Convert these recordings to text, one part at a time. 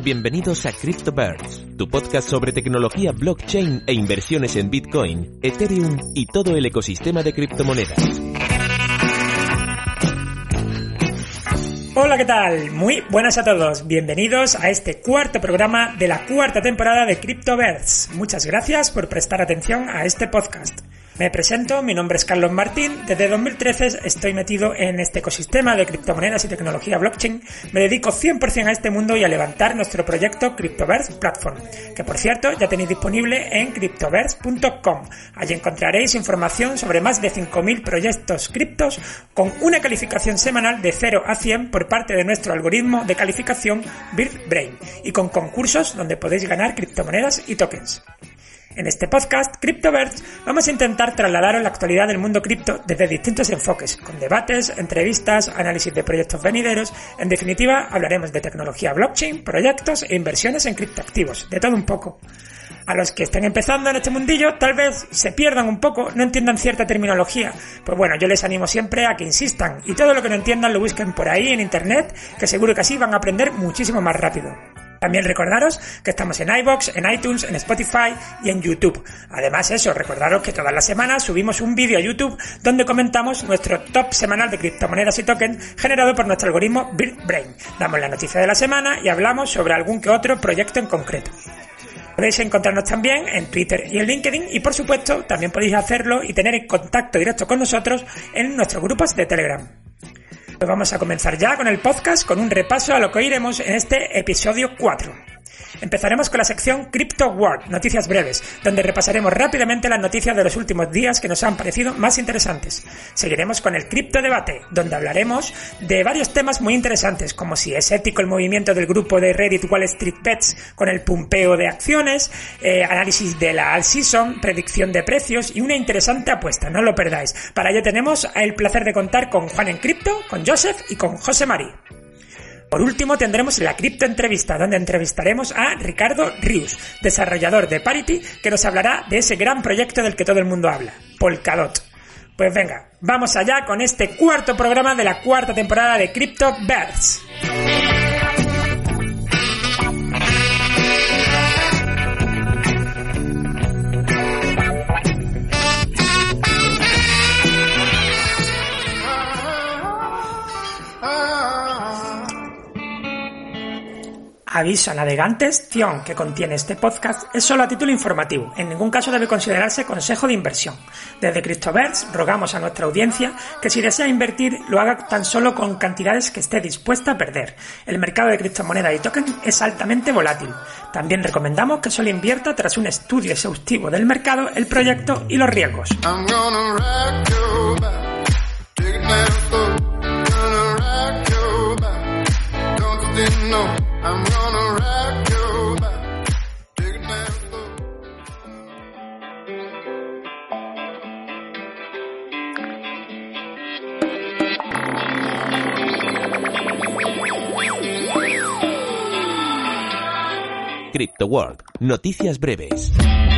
Bienvenidos a CryptoBirds, tu podcast sobre tecnología blockchain e inversiones en Bitcoin, Ethereum y todo el ecosistema de criptomonedas. Hola, ¿qué tal? Muy buenas a todos. Bienvenidos a este cuarto programa de la cuarta temporada de CryptoBirds. Muchas gracias por prestar atención a este podcast. Me presento, mi nombre es Carlos Martín, desde 2013 estoy metido en este ecosistema de criptomonedas y tecnología blockchain, me dedico 100% a este mundo y a levantar nuestro proyecto CryptoBirds Platform, que por cierto ya tenéis disponible en cryptobirds.com. Allí encontraréis información sobre más de 5.000 proyectos criptos con una calificación semanal de 0 a 100 por parte de nuestro algoritmo de calificación BirdBrain y con concursos donde podéis ganar criptomonedas y tokens. En este podcast, CryptoBirds, vamos a intentar trasladaros la actualidad del mundo cripto desde distintos enfoques, con debates, entrevistas, análisis de proyectos venideros. En definitiva, hablaremos de tecnología blockchain, proyectos e inversiones en criptoactivos, de todo un poco. A los que estén empezando en este mundillo, tal vez se pierdan un poco, no entiendan cierta terminología. Pues bueno, yo les animo siempre a que insistan y todo lo que no entiendan lo busquen por ahí en internet, que seguro que así van a aprender muchísimo más rápido. También recordaros que estamos en iVoox, en iTunes, en Spotify y en YouTube. Además recordaros que todas las semanas subimos un vídeo a YouTube donde comentamos nuestro top semanal de criptomonedas y tokens generado por nuestro algoritmo BirdBrain. Damos la noticia de la semana y hablamos sobre algún que otro proyecto en concreto. Podéis encontrarnos también en Twitter y en LinkedIn y por supuesto también podéis hacerlo y tener en contacto directo con nosotros en nuestros grupos de Telegram. Pues vamos a comenzar ya con el podcast con un repaso a lo que oiremos en este episodio 4. Empezaremos con la sección Crypto World, noticias breves, donde repasaremos rápidamente las noticias de los últimos días que nos han parecido más interesantes. Seguiremos con el Crypto Debate, donde hablaremos de varios temas muy interesantes, como si es ético el movimiento del grupo de Reddit Wall Street Bets con el pumpeo de acciones, análisis de la Alt Season, predicción de precios y una interesante apuesta, no lo perdáis. Para ello tenemos el placer de contar con Juan en Cripto, con Joseph y con José Mari. Por último tendremos la Cripto Entrevista, donde entrevistaremos a Ricardo Rius, desarrollador de Parity, que nos hablará de ese gran proyecto del que todo el mundo habla, Polkadot. Pues venga, vamos allá con este cuarto programa de la cuarta temporada de CryptoBirds. Aviso a navegantes, que contiene este podcast es solo a título informativo, en ningún caso debe considerarse consejo de inversión. Desde CryptoBirds rogamos a nuestra audiencia que si desea invertir lo haga tan solo con cantidades que esté dispuesta a perder. El mercado de criptomonedas y tokens es altamente volátil. También recomendamos que solo invierta tras un estudio exhaustivo del mercado, el proyecto y los riesgos. Crypto World, noticias breves.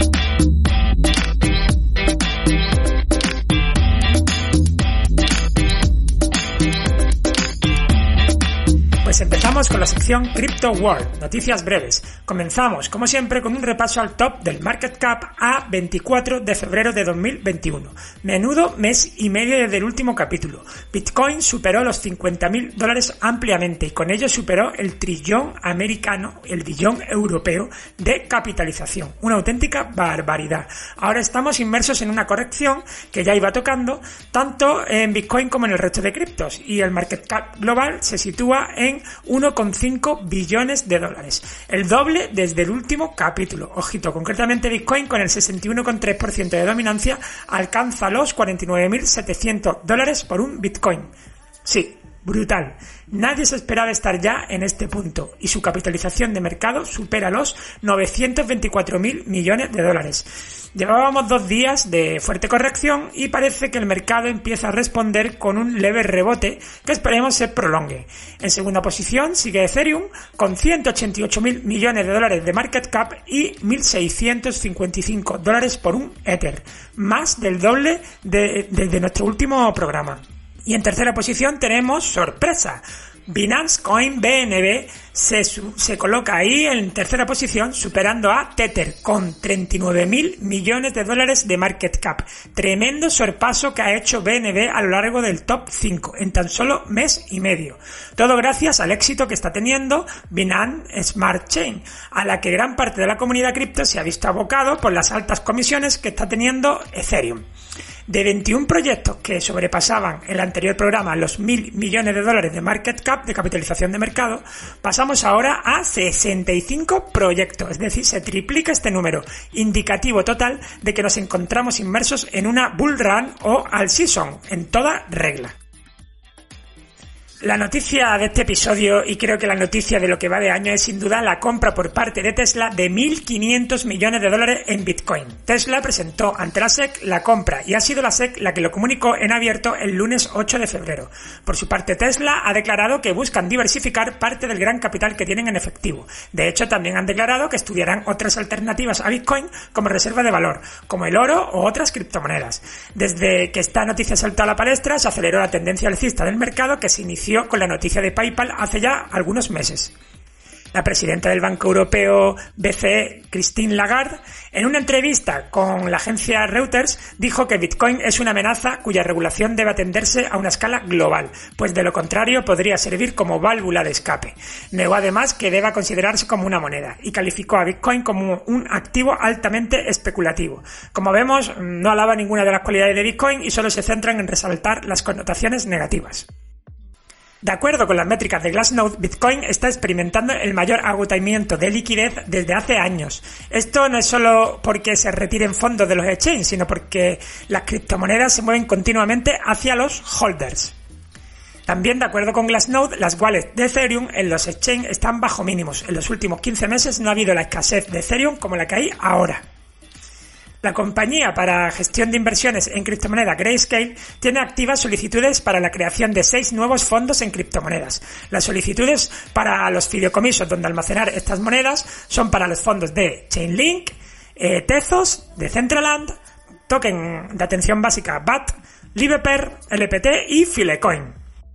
Pues empezamos con la sección Crypto World, noticias breves. Comenzamos, como siempre, con un repaso al top del market cap a 24 de febrero de 2021. Menudo mes y medio desde el último capítulo. Bitcoin superó los $50.000 ampliamente y con ello superó el trillón americano, el billón europeo de capitalización. Una auténtica barbaridad. Ahora estamos inmersos en una corrección que ya iba tocando tanto en Bitcoin como en el resto de criptos y el market cap global se sitúa en 1,5 billones de dólares, el doble desde el último capítulo. Ojito, concretamente Bitcoin con el 61,3% de dominancia alcanza los $49.700 por un Bitcoin. Sí, brutal. Nadie se esperaba estar ya en este punto y su capitalización de mercado supera los 924.000 millones de dólares. Llevábamos 2 días de fuerte corrección y parece que el mercado empieza a responder con un leve rebote que esperemos se prolongue. En segunda posición sigue Ethereum con 188.000 millones de dólares de market cap y $1.655 por un Ether, más del doble desde nuestro último programa. Y en tercera posición tenemos sorpresa, Binance Coin BNB se coloca ahí en tercera posición, superando a Tether con 39.000 millones de dólares de market cap. Tremendo sorpaso que ha hecho BNB a lo largo del top 5 en tan solo mes y medio. Todo gracias al éxito que está teniendo Binance Smart Chain, a la que gran parte de la comunidad cripto se ha visto abocado por las altas comisiones que está teniendo Ethereum. De 21 proyectos que sobrepasaban en el anterior programa los 1.000 millones de dólares de market cap, de capitalización de mercado, pasamos ahora a 65 proyectos, es decir, se triplica este número, indicativo total de que nos encontramos inmersos en una bull run o all season, en toda regla. La noticia de este episodio, y creo que la noticia de lo que va de año, es sin duda la compra por parte de Tesla de 1.500 millones de dólares en Bitcoin. Tesla presentó ante la SEC la compra y ha sido la SEC la que lo comunicó en abierto el lunes 8 de febrero. Por su parte, Tesla ha declarado que buscan diversificar parte del gran capital que tienen en efectivo. De hecho, también han declarado que estudiarán otras alternativas a Bitcoin como reserva de valor, como el oro o otras criptomonedas. Desde que esta noticia saltó a la palestra, se aceleró la tendencia alcista del mercado, que se inició con la noticia de PayPal hace ya algunos meses. La presidenta del Banco Europeo BCE, Christine Lagarde, en una entrevista con la agencia Reuters, dijo que Bitcoin es una amenaza cuya regulación debe atenderse a una escala global, pues de lo contrario podría servir como válvula de escape. Negó además que deba considerarse como una moneda y calificó a Bitcoin como un activo altamente especulativo. Como vemos, no alaba ninguna de las cualidades de Bitcoin y solo se centran en resaltar las connotaciones negativas. De acuerdo con las métricas de Glassnode, Bitcoin está experimentando el mayor agotamiento de liquidez desde hace años. Esto no es solo porque se retiren fondos de los exchanges, sino porque las criptomonedas se mueven continuamente hacia los holders. También, de acuerdo con Glassnode, las wallets de Ethereum en los exchanges están bajo mínimos. En los últimos 15 meses no ha habido la escasez de Ethereum como la que hay ahora. La compañía para gestión de inversiones en criptomonedas Grayscale tiene activas solicitudes para la creación de 6 nuevos fondos en criptomonedas. Las solicitudes para los fideicomisos donde almacenar estas monedas son para los fondos de Chainlink, Tezos, Decentraland, Token de atención básica BAT, Liveper, LPT y Filecoin.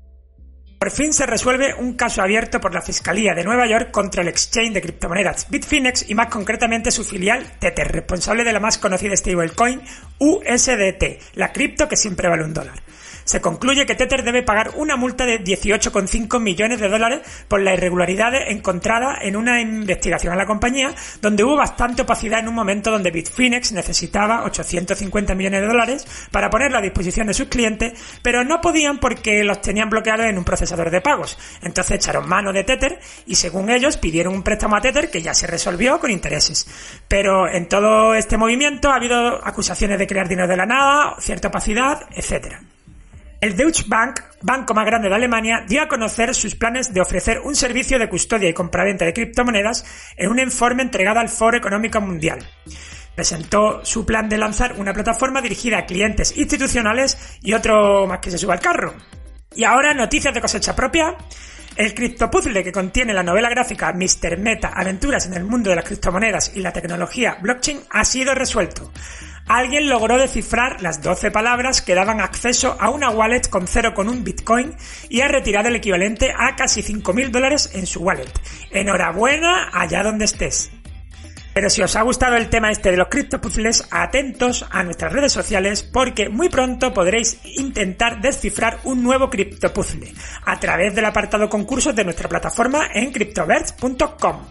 Por fin se resuelve un caso abierto por la Fiscalía de Nueva York contra el exchange de criptomonedas Bitfinex y más concretamente su filial Tether, responsable de la más conocida stablecoin USDT, la cripto que siempre vale $1. Se concluye que Tether debe pagar una multa de 18,5 millones de dólares por las irregularidades encontradas en una investigación a la compañía, donde hubo bastante opacidad en un momento donde Bitfinex necesitaba 850 millones de dólares para ponerlo a disposición de sus clientes, pero no podían porque los tenían bloqueados en un procesador de pagos. Entonces echaron mano de Tether y, según ellos, pidieron un préstamo a Tether que ya se resolvió con intereses. Pero en todo este movimiento ha habido acusaciones de crear dinero de la nada, cierta opacidad, etc. El Deutsche Bank, banco más grande de Alemania, dio a conocer sus planes de ofrecer un servicio de custodia y compraventa de criptomonedas en un informe entregado al Foro Económico Mundial. Presentó su plan de lanzar una plataforma dirigida a clientes institucionales y otro más que se suba al carro. Y ahora, noticias de cosecha propia. El criptopuzzle que contiene la novela gráfica Mr. Meta, Aventuras en el mundo de las criptomonedas y la tecnología blockchain ha sido resuelto. Alguien logró descifrar las 12 palabras que daban acceso a una wallet con 0,1 Bitcoin y ha retirado el equivalente a casi $5.000 en su wallet. Enhorabuena allá donde estés. Pero si os ha gustado el tema de los criptopuzzles, atentos a nuestras redes sociales porque muy pronto podréis intentar descifrar un nuevo criptopuzzle a través del apartado concursos de nuestra plataforma en cryptoverse.com.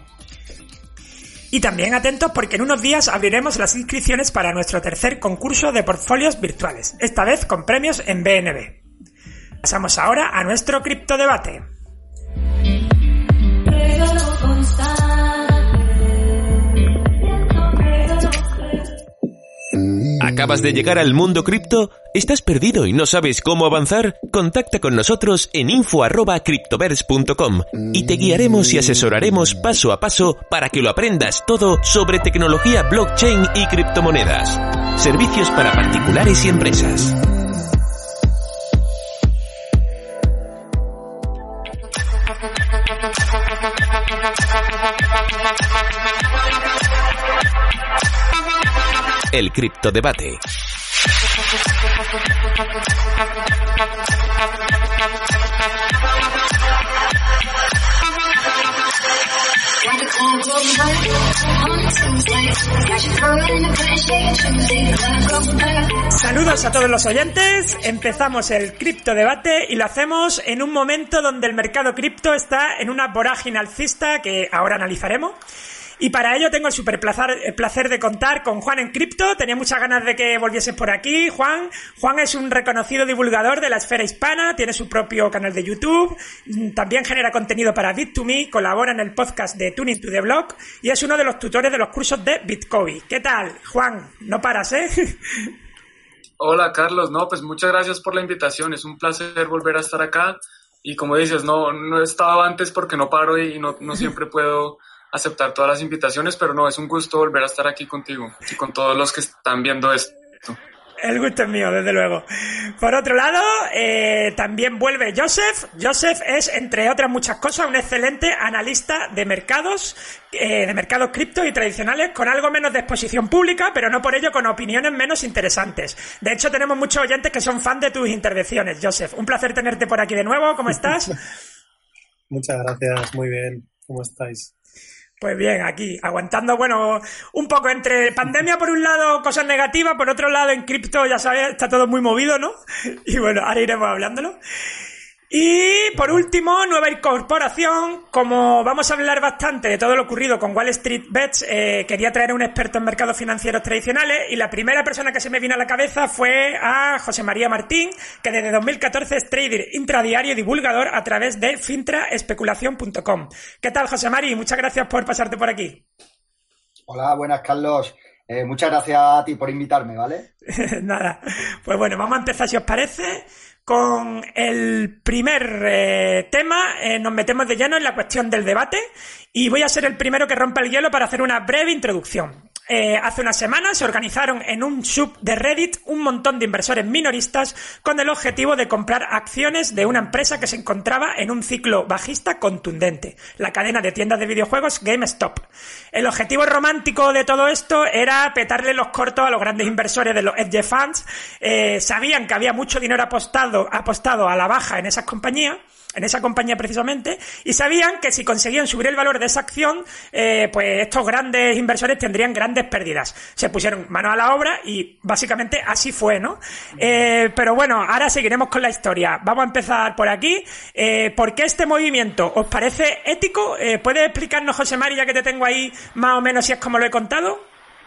Y también atentos porque en unos días abriremos las inscripciones para nuestro tercer concurso de portfolios virtuales, esta vez con premios en BNB. Pasamos ahora a nuestro criptodebate. ¿Acabas de llegar al mundo cripto? ¿Estás perdido y no sabes cómo avanzar? Contacta con nosotros en info@cryptoverse.com y te guiaremos y asesoraremos paso a paso para que lo aprendas todo sobre tecnología blockchain y criptomonedas. Servicios para particulares y empresas. El criptodebate. Saludos a todos los oyentes, empezamos el cripto debate y lo hacemos en un momento donde el mercado cripto está en una vorágine alcista que ahora analizaremos. Y para ello tengo el placer de contar con Juan en Cripto. Tenía muchas ganas de que volvieses por aquí, Juan. Juan es un reconocido divulgador de la esfera hispana, tiene su propio canal de YouTube, también genera contenido para Bit2Me, colabora en el podcast de Tuning to the Block y es uno de los tutores de los cursos de Bitcoin. ¿Qué tal, Juan? No paras, ¿eh? Hola, Carlos. No, pues muchas gracias por la invitación. Es un placer volver a estar acá. Y como dices, no he estado antes porque no paro y no siempre puedo aceptar todas las invitaciones, pero no, es un gusto volver a estar aquí contigo y con todos los que están viendo esto. El gusto es mío, desde luego. Por otro lado, también vuelve Joseph. Joseph es, entre otras muchas cosas, un excelente analista de mercados cripto y tradicionales, con algo menos de exposición pública, pero no por ello con opiniones menos interesantes. De hecho, tenemos muchos oyentes que son fan de tus intervenciones, Joseph. Un placer tenerte por aquí de nuevo. ¿Cómo estás? Muchas gracias, muy bien. ¿Cómo estáis? Pues bien, aquí, aguantando, bueno, un poco entre pandemia por un lado, cosas negativas, por otro lado en cripto, ya sabes, está todo muy movido, ¿no? Y bueno, ahora iremos hablándolo. Y por último, nueva incorporación. Como vamos a hablar bastante de todo lo ocurrido con Wall Street Bets, quería traer a un experto en mercados financieros tradicionales y la primera persona que se me vino a la cabeza fue a José María Martín, que desde 2014 es trader intradiario y divulgador a través de fintraespeculación.com. ¿Qué tal, José María? Muchas gracias por pasarte por aquí. Hola, buenas, Carlos. Muchas gracias a ti por invitarme, ¿vale? Nada. Pues bueno, vamos a empezar, si os parece, con el primer tema. Nos metemos de lleno en la cuestión del debate y voy a ser el primero que rompa el hielo para hacer una breve introducción. Hace unas semanas se organizaron en un sub de Reddit un montón de inversores minoristas con el objetivo de comprar acciones de una empresa que se encontraba en un ciclo bajista contundente, la cadena de tiendas de videojuegos GameStop. El objetivo romántico de todo esto era petarle los cortos a los grandes inversores de los hedge funds. Sabían que había mucho dinero apostado a la baja en esa compañía precisamente, y sabían que si conseguían subir el valor de esa acción, pues estos grandes inversores tendrían grandes pérdidas. Se pusieron manos a la obra y básicamente así fue, ¿no? Pero bueno, ahora seguiremos con la historia. Vamos a empezar por aquí. ¿Por qué este movimiento os parece ético? ¿Puedes explicarnos, José María, ya que te tengo ahí más o menos si es como lo he contado?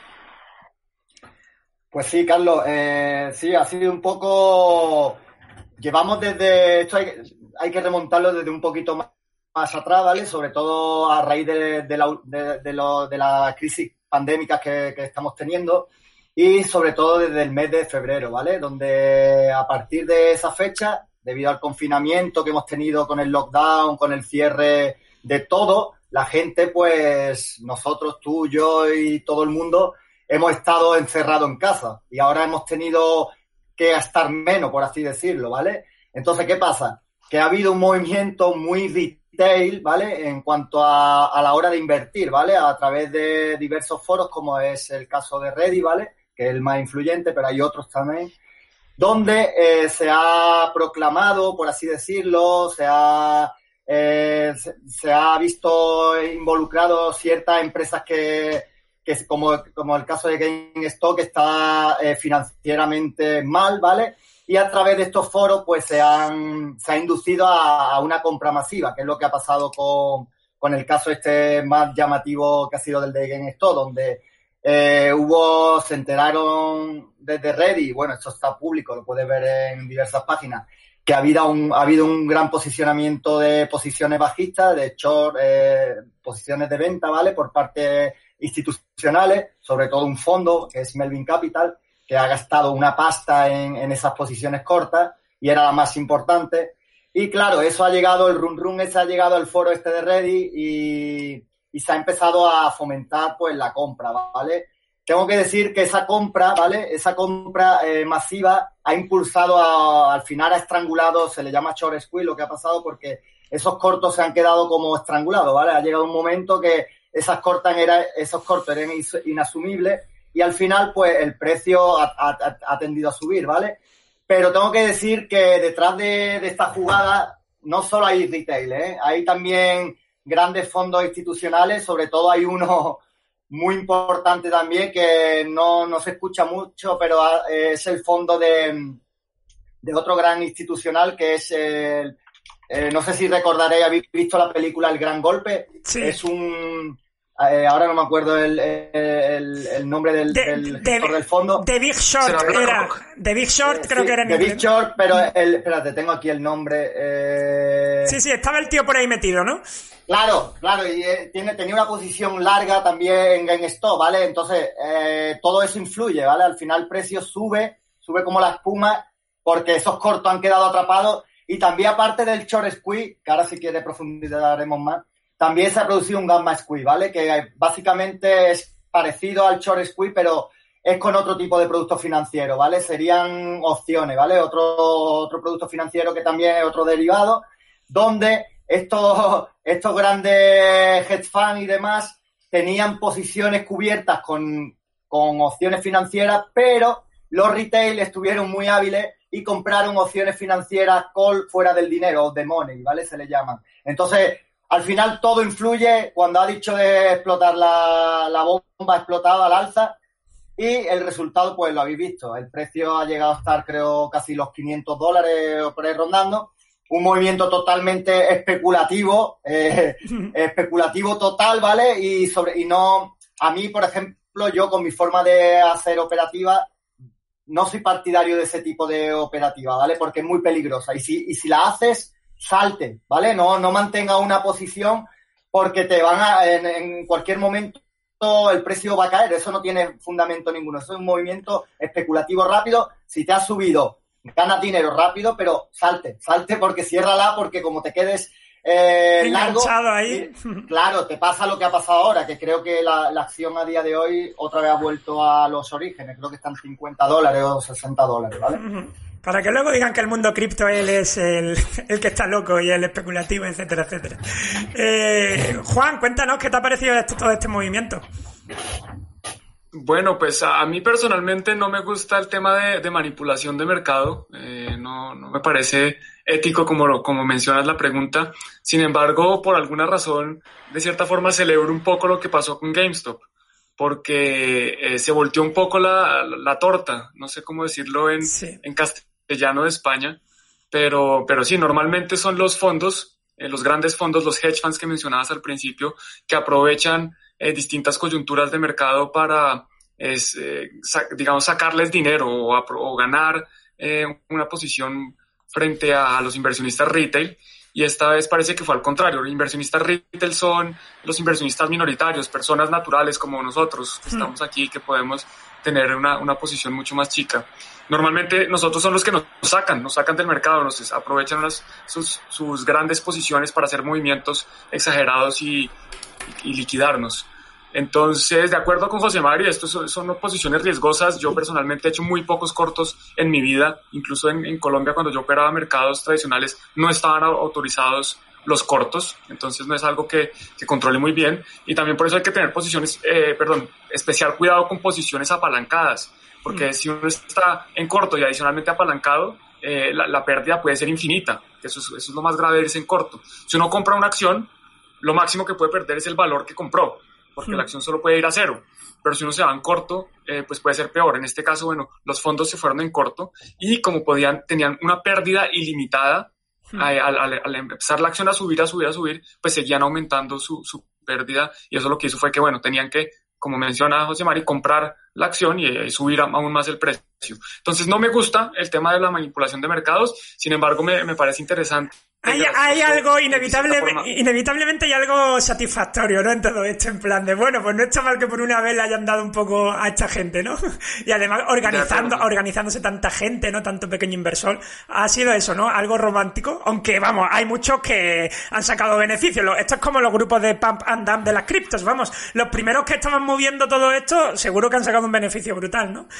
Pues sí, Carlos. Sí, ha sido un poco... Llevamos desde... Esto hay que remontarlo desde un poquito más atrás, ¿vale? Sobre todo a raíz de la crisis pandémica que estamos teniendo y sobre todo desde el mes de febrero, ¿vale? Donde a partir de esa fecha, debido al confinamiento que hemos tenido con el lockdown, con el cierre de todo, la gente, pues nosotros, tú, yo y todo el mundo hemos estado encerrados en casa y ahora hemos tenido que gastar menos, por así decirlo, ¿vale? Entonces, ¿qué pasa? Que ha habido un movimiento muy retail, ¿vale? En cuanto a la hora de invertir, ¿vale? A través de diversos foros, como es el caso de Reddit, ¿vale? Que es el más influyente, pero hay otros también, donde se ha proclamado, por así decirlo, se ha visto involucrado ciertas empresas que como el caso de GameStop, que está financieramente mal, ¿vale? Y a través de estos foros, pues se ha inducido a una compra masiva, que es lo que ha pasado con el caso este más llamativo que ha sido del de GameStop, donde se enteraron desde Reddit, bueno, esto está público, lo puedes ver en diversas páginas, que ha habido un gran posicionamiento de posiciones bajistas, de short, posiciones de venta, ¿vale? Por parte institucionales, sobre todo un fondo que es Melvin Capital, que ha gastado una pasta en esas posiciones cortas y era la más importante. Y claro, eso ha llegado, el run ese ha llegado al foro este de Reddit y se ha empezado a fomentar pues la compra, ¿vale? Tengo que decir que esa compra, ¿vale? Esa compra masiva ha impulsado al final ha estrangulado, se le llama short squeeze lo que ha pasado, porque esos cortos se han quedado como estrangulados, ¿vale? Ha llegado un momento que esos cortos eran inasumibles y al final, pues, el precio ha tendido a subir, ¿vale? Pero tengo que decir que detrás de esta jugada no solo hay retail, ¿eh? Hay también grandes fondos institucionales, sobre todo hay uno muy importante también, que no se escucha mucho, pero es el fondo de otro gran institucional, que es no sé si recordaréis, habéis visto la película El Gran Golpe. Sí. Es un... ahora no me acuerdo el nombre del gestor del fondo. The Big Short era. The Big Short creo que era en The inglés. Big Short, pero espérate, tengo aquí el nombre. Sí, estaba el tío por ahí metido, ¿no? Claro, y tenía una posición larga también en GameStop, ¿vale? Entonces, todo eso influye, ¿vale? Al final el precio sube como la espuma, porque esos cortos han quedado atrapados. Y también, aparte del short squeeze, que ahora si quiere profundizaremos más, también se ha producido un gamma squeeze, ¿vale? Que básicamente es parecido al short squeeze, pero es con otro tipo de producto financiero, ¿vale? Serían opciones, ¿vale? Otro producto financiero que también es otro derivado, donde estos grandes hedge funds y demás tenían posiciones cubiertas con opciones financieras, pero los retail estuvieron muy hábiles y compraron opciones financieras call fuera del dinero, o de money, ¿vale? Se le llaman. Entonces, al final todo influye. Cuando ha dicho de explotar la bomba, ha explotado al alza, y el resultado, pues lo habéis visto. El precio ha llegado a estar, creo, casi los $500 o por ahí rondando. Un movimiento totalmente especulativo, especulativo total, ¿vale? Y no, a mí, por ejemplo, yo con mi forma de hacer operativa, no soy partidario de ese tipo de operativa, ¿vale? Porque es muy peligrosa. Y si la haces, salte, ¿vale? No mantenga una posición, porque en cualquier momento el precio va a caer. Eso no tiene fundamento ninguno. Eso es un movimiento especulativo rápido. Si te has subido, ganas dinero rápido, pero salte, porque ciérrala, porque como te quedes largo, ahí. Claro, te pasa lo que ha pasado ahora, que creo que la acción a día de hoy otra vez ha vuelto a los orígenes. Creo que están $50 o $60, ¿vale? Para que luego digan que el mundo cripto él es el que está loco y el especulativo, etcétera, etcétera. Juan, cuéntanos qué te ha parecido todo este movimiento. Bueno, pues a mí personalmente no me gusta el tema de manipulación de mercado. No me parece ético como mencionas la pregunta. Sin embargo, por alguna razón, de cierta forma celebro un poco lo que pasó con GameStop, porque se volteó un poco la torta. No sé cómo decirlo en castellano de España, pero sí, normalmente son los fondos, los grandes fondos, los hedge funds que mencionabas al principio, que aprovechan distintas coyunturas de mercado para, digamos, sacarles dinero o ganar una posición frente a los inversionistas retail. Y esta vez parece que fue al contrario. Los inversionistas retail son los inversionistas minoritarios, personas naturales como nosotros, que estamos aquí, que podemos tener una posición mucho más chica. Normalmente nosotros son los que nos sacan del mercado, nos aprovechan sus grandes posiciones para hacer movimientos exagerados y liquidarnos. Entonces, de acuerdo con José Mario, estos son posiciones riesgosas. Yo personalmente he hecho muy pocos cortos en mi vida. Incluso en Colombia, cuando yo operaba mercados tradicionales, no estaban autorizados los cortos. Entonces, no es algo que controle muy bien. Y también por eso hay que tener especial cuidado con posiciones apalancadas. Porque si uno está en corto y adicionalmente apalancado, la pérdida puede ser infinita. Eso es lo más grave de irse en corto. Si uno compra una acción, lo máximo que puede perder es el valor que compró, porque la acción solo puede ir a cero. Pero si uno se va en corto, pues puede ser peor. En este caso, bueno, los fondos se fueron en corto y como tenían una pérdida ilimitada, al empezar la acción a subir, pues seguían aumentando su pérdida, y eso lo que hizo fue que, bueno, tenían que, como menciona José Mari, comprar la acción y subir aún más el precio. Entonces no me gusta el tema de la manipulación de mercados, sin embargo me parece interesante. Hay algo inevitablemente hay algo satisfactorio, ¿no? En todo esto, en plan de, bueno, pues no está mal que por una vez le hayan dado un poco a esta gente, ¿no? Y además organizándose tanta gente, ¿no? Tanto pequeño inversor. Ha sido eso, ¿no? Algo romántico, aunque, vamos, hay muchos que han sacado beneficios. Esto es como los grupos de pump and dump de las criptos, vamos. Los primeros que estaban moviendo todo esto, seguro que han sacado un beneficio brutal, ¿no?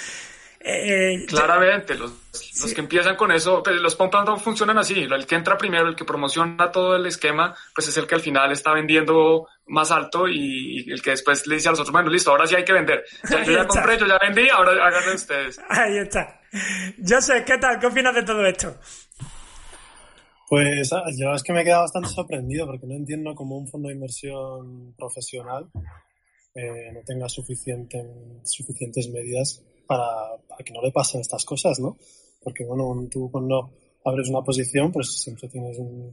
Claramente, los que empiezan con eso, pues los pump and dump funcionan así. El que entra primero, el que promociona todo el esquema, pues es el que al final está vendiendo más alto, y el que después le dice a los otros, bueno, listo, ahora sí hay que vender. Yo ya compré, yo ya vendí, ahora háganlo ustedes. Ahí está. José, ¿qué tal? ¿Qué opinas de todo esto? Pues yo es que me he quedado bastante sorprendido, porque no entiendo cómo un fondo de inversión profesional no tenga suficientes medidas para que no le pasen estas cosas, ¿no? Porque, bueno, tú cuando abres una posición, pues siempre tienes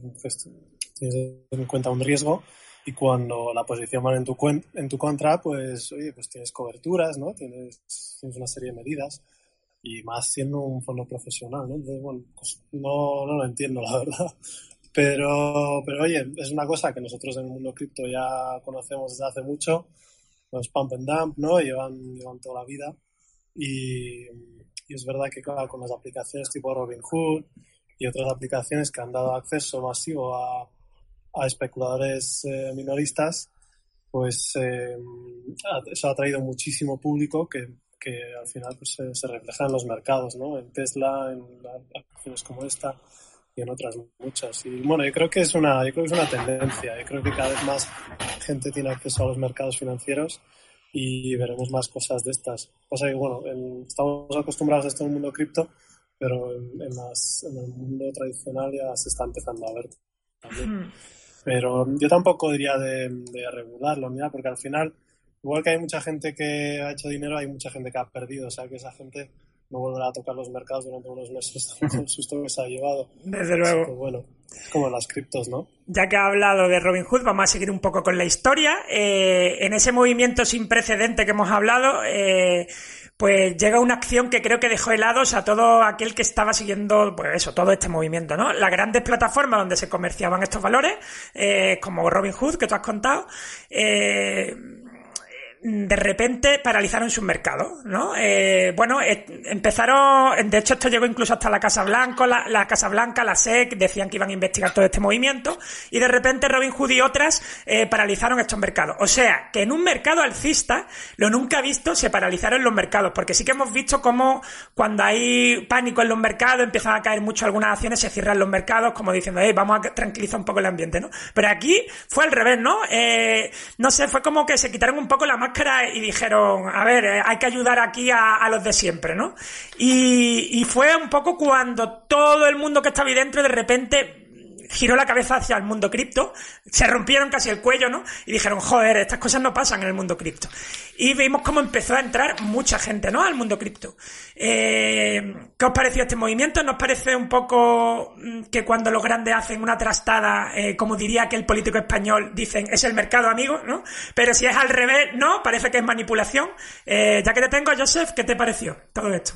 en cuenta un riesgo, y cuando la posición va en tu contra, pues, oye, pues tienes coberturas, ¿no? Tienes una serie de medidas, y más siendo un fondo profesional, ¿no? Entonces, bueno, pues no lo entiendo, la verdad. Pero oye, es una cosa que nosotros en el mundo cripto ya conocemos desde hace mucho, los pump and dump, ¿no? Llevan toda la vida, y es verdad que, claro, con las aplicaciones tipo Robinhood y otras aplicaciones que han dado acceso masivo a especuladores minoristas, pues eso ha traído muchísimo público que al final pues se refleja en los mercados, ¿no? En Tesla, en acciones como esta y en otras muchas. Y bueno, yo creo que es una tendencia. Yo creo que cada vez más gente tiene acceso a los mercados financieros y veremos más cosas de estas. Pasa que, bueno, estamos acostumbrados a esto en el mundo cripto, pero en el mundo tradicional ya se está empezando a ver también. Pero yo tampoco diría de regularlo, mira, porque al final, igual que hay mucha gente que ha hecho dinero, hay mucha gente que ha perdido. O sea, que esa gente no volverá a tocar los mercados durante unos meses con el susto que se ha llevado. Desde luego. Así que, bueno, es como las criptos, ¿no? Ya que ha hablado de Robinhood, vamos a seguir un poco con la historia. En ese movimiento sin precedente que hemos hablado, pues llega una acción que creo que dejó helados a todo aquel que estaba siguiendo, pues eso, todo este movimiento, ¿no? Las grandes plataformas donde se comerciaban estos valores, como Robinhood, que tú has contado, de repente paralizaron sus mercados, ¿no? Empezaron, de hecho esto llegó incluso hasta la Casa Blanca, la SEC, decían que iban a investigar todo este movimiento, y de repente Robinhood y otras paralizaron estos mercados. O sea, que en un mercado alcista, lo nunca visto, se paralizaron los mercados, porque sí que hemos visto cómo cuando hay pánico en los mercados, empiezan a caer mucho algunas acciones, se cierran los mercados, como diciendo, vamos a tranquilizar un poco el ambiente, ¿no? Pero aquí fue al revés, ¿no? No sé, fue como que se quitaron un poco la máscara y dijeron, a ver, hay que ayudar aquí a los de siempre, ¿no? Y fue un poco cuando todo el mundo que estaba ahí dentro de repente giró la cabeza hacia el mundo cripto, se rompieron casi el cuello, ¿no? Y dijeron, joder, estas cosas no pasan en el mundo cripto. Y vimos cómo empezó a entrar mucha gente, ¿no? Al mundo cripto. ¿Qué os pareció este movimiento? ¿Nos parece un poco que cuando los grandes hacen una trastada, como diría aquel político español, dicen, es el mercado, amigo, ¿no? Pero si es al revés, no, parece que es manipulación. Ya que te tengo, Joseph, ¿qué te pareció todo esto?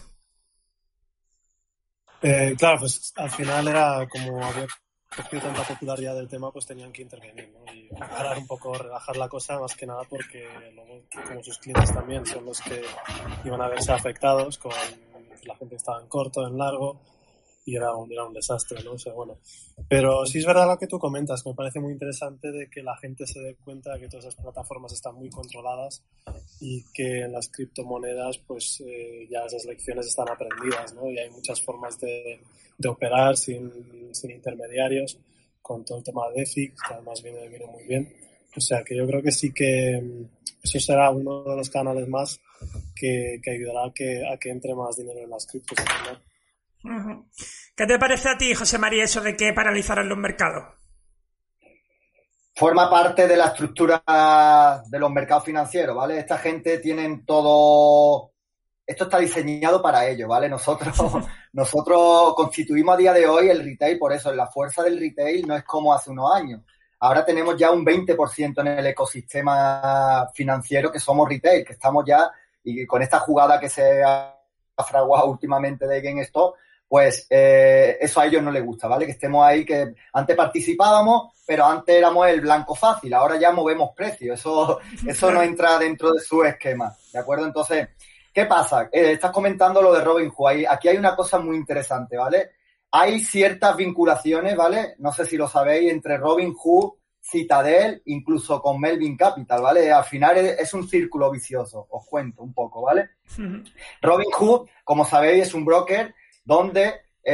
Claro, pues al final era como había cogido tanta popularidad del tema, pues tenían que intervenir, ¿no? Y parar un poco, relajar la cosa, más que nada porque luego, como sus clientes también son los que iban a verse afectados, con la gente que estaba en corto, en largo, y era un desastre, ¿no? O sea, bueno. Pero sí es verdad lo que tú comentas, me parece muy interesante de que la gente se dé cuenta de que todas esas plataformas están muy controladas y que en las criptomonedas pues ya esas lecciones están aprendidas, ¿no? Y hay muchas formas de operar sin intermediarios, con todo el tema de DeFi, que además viene muy bien. O sea que yo creo que sí que eso será uno de los canales más que ayudará a que entre más dinero en las criptos. Uh-huh. ¿Qué te parece a ti, José María, eso de que paralizaran los mercados? Forma parte de la estructura de los mercados financieros, ¿vale? Esta gente tienen todo... Esto está diseñado para ello, ¿vale? Nosotros constituimos a día de hoy el retail, por eso la fuerza del retail no es como hace unos años. Ahora tenemos ya un 20% en el ecosistema financiero que somos retail, que estamos ya, y con esta jugada que se ha fraguado últimamente de GameStop, pues eso a ellos no les gusta, ¿vale? Que estemos ahí, que antes participábamos, pero antes éramos el blanco fácil, ahora ya movemos precios, eso no entra dentro de su esquema, ¿de acuerdo? Entonces, ¿qué pasa? Estás comentando lo de Robinhood, aquí hay una cosa muy interesante, ¿vale? Hay ciertas vinculaciones, ¿vale? No sé si lo sabéis, entre Robinhood, Citadel, incluso con Melvin Capital, ¿vale? Al final es un círculo vicioso, os cuento un poco, ¿vale? Uh-huh. Robinhood, como sabéis, es un broker donde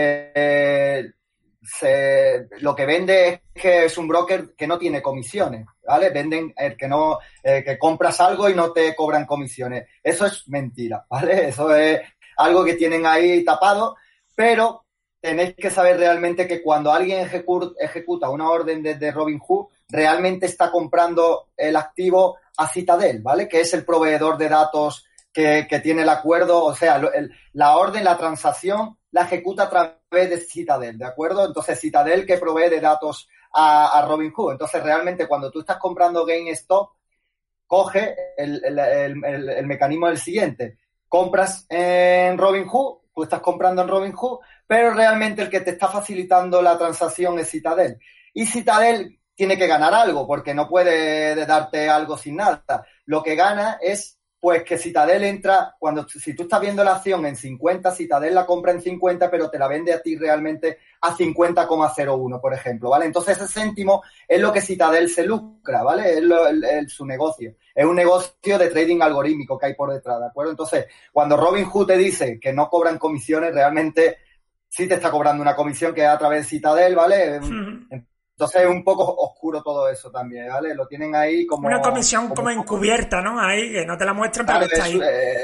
lo que vende es que es un broker que no tiene comisiones, ¿vale? Venden que compras algo y no te cobran comisiones. Eso es mentira, ¿vale? Eso es algo que tienen ahí tapado, pero tenéis que saber realmente que cuando alguien ejecuta una orden desde Robinhood, realmente está comprando el activo a Citadel, ¿vale? Que es el proveedor de datos que tiene el acuerdo, o sea, la orden, la transacción, la ejecuta a través de Citadel, ¿de acuerdo? Entonces, Citadel que provee de datos a Robinhood. Entonces, realmente, cuando tú estás comprando GameStop, coge el mecanismo del siguiente. Compras en Robinhood, tú estás comprando en Robinhood, pero realmente el que te está facilitando la transacción es Citadel. Y Citadel tiene que ganar algo, porque no puede darte algo sin nada. Lo que gana es pues que Citadel entra, si tú estás viendo la acción en 50, Citadel la compra en 50, pero te la vende a ti realmente a 50,01, por ejemplo, ¿vale? Entonces ese céntimo es lo que Citadel se lucra, ¿vale? Es su negocio. Es un negocio de trading algorítmico que hay por detrás, ¿de acuerdo? Entonces, cuando Robinhood te dice que no cobran comisiones, realmente sí te está cobrando una comisión que es a través de Citadel, ¿vale? Entonces es un poco oscuro todo eso también, ¿vale? Lo tienen ahí como... Una comisión como encubierta, ¿no? Ahí, que no te la muestran, pero claro, está ahí.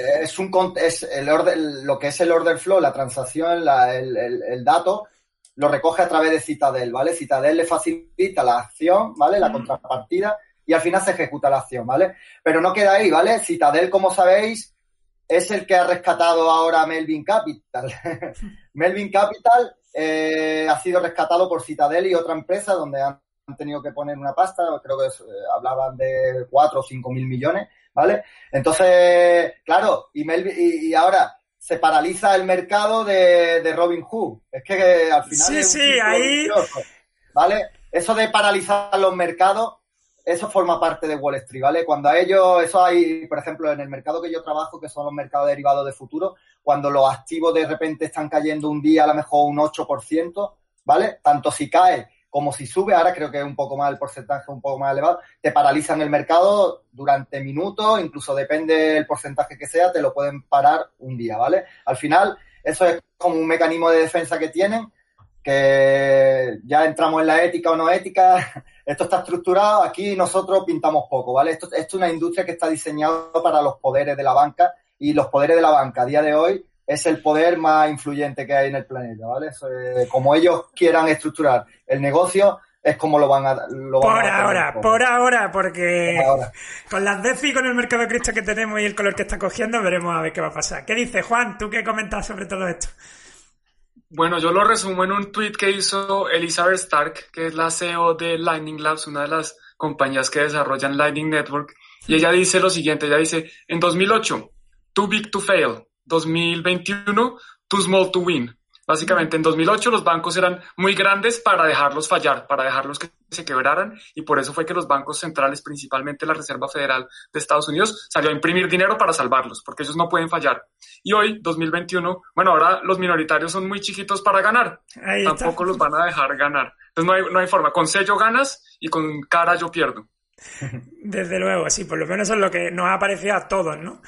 Lo que es el order flow, la transacción, el dato, lo recoge a través de Citadel, ¿vale? Citadel le facilita la acción, ¿vale? La contrapartida, y al final se ejecuta la acción, ¿vale? Pero no queda ahí, ¿vale? Citadel, como sabéis, es el que ha rescatado ahora a Melvin Capital. Melvin Capital ha sido rescatado por Citadel y otra empresa donde han tenido que poner una pasta, creo que hablaban de 4 o 5 mil millones, ¿vale? Entonces, claro, y ahora se paraliza el mercado de Robinhood. Es que al final sí, ahí... vicioso, ¿vale? Eso de paralizar los mercados, eso forma parte de Wall Street, ¿vale? Cuando a ellos, eso hay, por ejemplo, en el mercado que yo trabajo, que son los mercados derivados de futuro, cuando los activos de repente están cayendo un día a lo mejor un 8%, ¿vale? Tanto si cae como si sube, ahora creo que es un poco más el porcentaje, un poco más elevado, te paralizan el mercado durante minutos, incluso depende del porcentaje que sea, te lo pueden parar un día, ¿vale? Al final, eso es como un mecanismo de defensa que tienen, que ya entramos en la ética o no ética. Esto está estructurado, aquí nosotros pintamos poco, ¿vale? Esto es una industria que está diseñada para los poderes de la banca, y los poderes de la banca a día de hoy es el poder más influyente que hay en el planeta, ¿vale? Eso es, como ellos quieran estructurar el negocio, es como lo van a Por ahora, porque con las DeFi, con el mercado cripto que tenemos y el color que está cogiendo, veremos a ver qué va a pasar. ¿Qué dices, Juan? ¿Tú qué comentas sobre todo esto? Bueno, yo lo resumo en un tweet que hizo Elizabeth Stark, que es la CEO de Lightning Labs, una de las compañías que desarrollan Lightning Network, y ella dice lo siguiente, ella dice, en 2008, too big to fail, 2021, too small to win. Básicamente, en 2008 los bancos eran muy grandes para dejarlos fallar, para dejarlos que se quebraran, y por eso fue que los bancos centrales, principalmente la Reserva Federal de Estados Unidos, salió a imprimir dinero para salvarlos, porque ellos no pueden fallar. Y hoy, 2021, bueno, ahora los minoritarios son muy chiquitos para ganar. Tampoco los van a dejar ganar. Entonces no hay forma. Con sello ganas y con cara yo pierdo. Desde luego, sí, por lo menos eso es lo que nos ha parecido a todos, ¿no?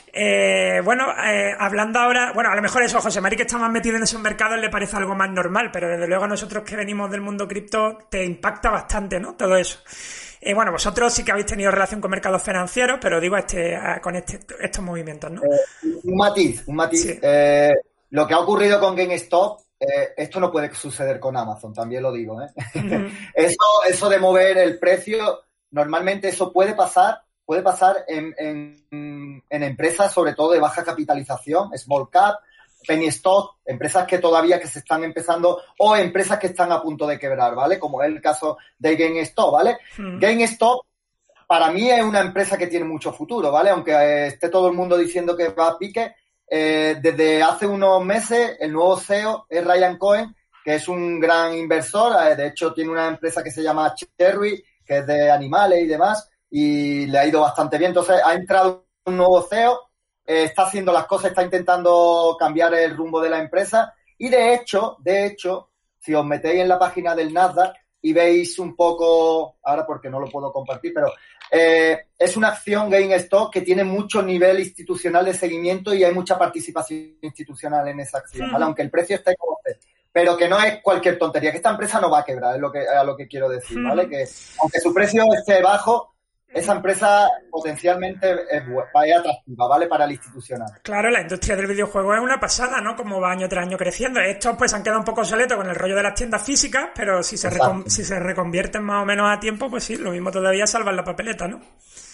Hablando ahora, bueno, a lo mejor eso, José Mari, que está más metido en esos mercados, le parece algo más normal, pero desde luego a nosotros que venimos del mundo cripto te impacta bastante, ¿no? Todo eso. Bueno, vosotros sí que habéis tenido relación con mercados financieros, pero digo con estos movimientos, ¿no? Un matiz. Sí. Lo que ha ocurrido con GameStop, esto no puede suceder con Amazon, también lo digo, ¿eh? Eso de mover el precio, normalmente eso puede pasar en empresas, sobre todo de baja capitalización, small cap, penny stock, empresas que se están empezando, o empresas que están a punto de quebrar, ¿vale? Como es el caso de GameStop, ¿vale? GameStop, para mí, es una empresa que tiene mucho futuro, ¿vale? Aunque esté todo el mundo diciendo que va a pique, desde hace unos meses, el nuevo CEO es Ryan Cohen, que es un gran inversor, de hecho tiene una empresa que se llama Cherry, que es de animales y demás, y le ha ido bastante bien. Entonces ha entrado un nuevo CEO, está haciendo las cosas, está intentando cambiar el rumbo de la empresa, y de hecho, si os metéis en la página del Nasdaq y veis un poco, ahora porque no lo puedo compartir, pero es una acción GameStop que tiene mucho nivel institucional de seguimiento y hay mucha participación institucional en esa acción, ¿vale? Aunque el precio esté como esté, pero que no es cualquier tontería, que esta empresa no va a quebrar, es a lo que quiero decir, ¿vale? Que aunque su precio esté bajo, esa empresa potencialmente es atractiva, ¿vale? Para el institucional. Claro, la industria del videojuego es una pasada, ¿no? Como va año tras año creciendo. Estos pues han quedado un poco obsoletos con el rollo de las tiendas físicas, pero si se reconvierten más o menos a tiempo, pues sí, lo mismo todavía salvan la papeleta, ¿no?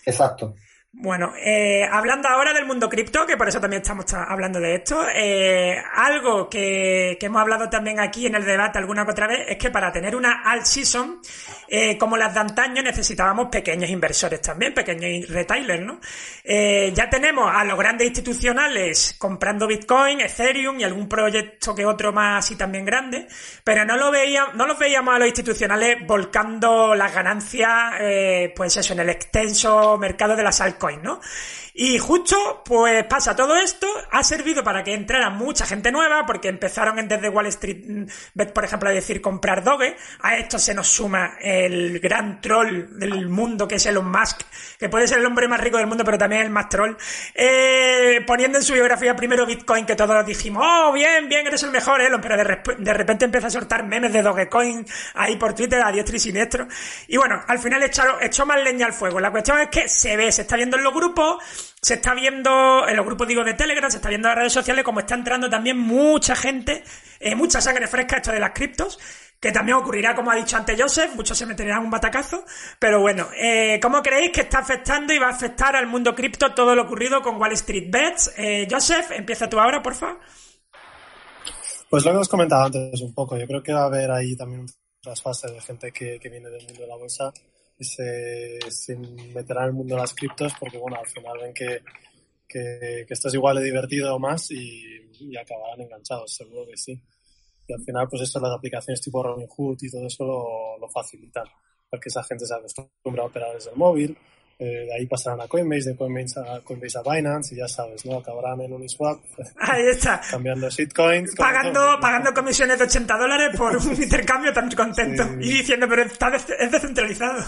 Exacto. Bueno, hablando ahora del mundo cripto, que por eso también estamos hablando de esto, algo que hemos hablado también aquí en el debate alguna que otra vez es que para tener una alt season, como las de antaño, necesitábamos pequeños inversores también, pequeños retailers, ¿no? Ya tenemos a los grandes institucionales comprando Bitcoin, Ethereum y algún proyecto que otro más así también grande, pero no los veíamos a los institucionales volcando las ganancias, pues eso, en el extenso mercado de las altcoins, ¿no? Y justo, pues pasa todo esto, ha servido para que entrara mucha gente nueva, porque empezaron desde Wall Street, por ejemplo, a decir comprar Doge. A esto se nos suma el gran troll del mundo, que es Elon Musk, que puede ser el hombre más rico del mundo, pero también el más troll, poniendo en su biografía primero Bitcoin, que todos dijimos, oh, bien, eres el mejor, Elon, pero de repente empieza a soltar memes de Dogecoin ahí por Twitter a diestro y siniestro. Y bueno, al final echó más leña al fuego. La cuestión es que se está viendo en los grupos, se está viendo en los grupos, digo, de Telegram, se está viendo en las redes sociales como está entrando también mucha gente, mucha sangre fresca esto de las criptos, que también ocurrirá, como ha dicho antes Joseph, muchos se meterán un batacazo, pero bueno, ¿cómo creéis que está afectando y va a afectar al mundo cripto todo lo ocurrido con Wall Street Bets? Joseph, empieza tú ahora, por favor. Pues lo que hemos comentado antes un poco, yo creo que va a haber ahí también otras fases de gente que viene del mundo de la bolsa y se meterá en el mundo de las criptos porque, bueno, al final ven que esto es igual de divertido o más y acabarán enganchados, seguro que sí. Y al final, pues esto, las aplicaciones tipo Robinhood y todo eso lo facilitan, porque esa gente se acostumbra a operar desde el móvil, de ahí pasarán a Coinbase, de Coinbase a Binance y ya sabes, ¿no? Acabarán en Uniswap. Ahí está. Cambiando shitcoins. Pagando comisiones de $80 por un intercambio tan contento. Sí. Y diciendo, pero es descentralizado.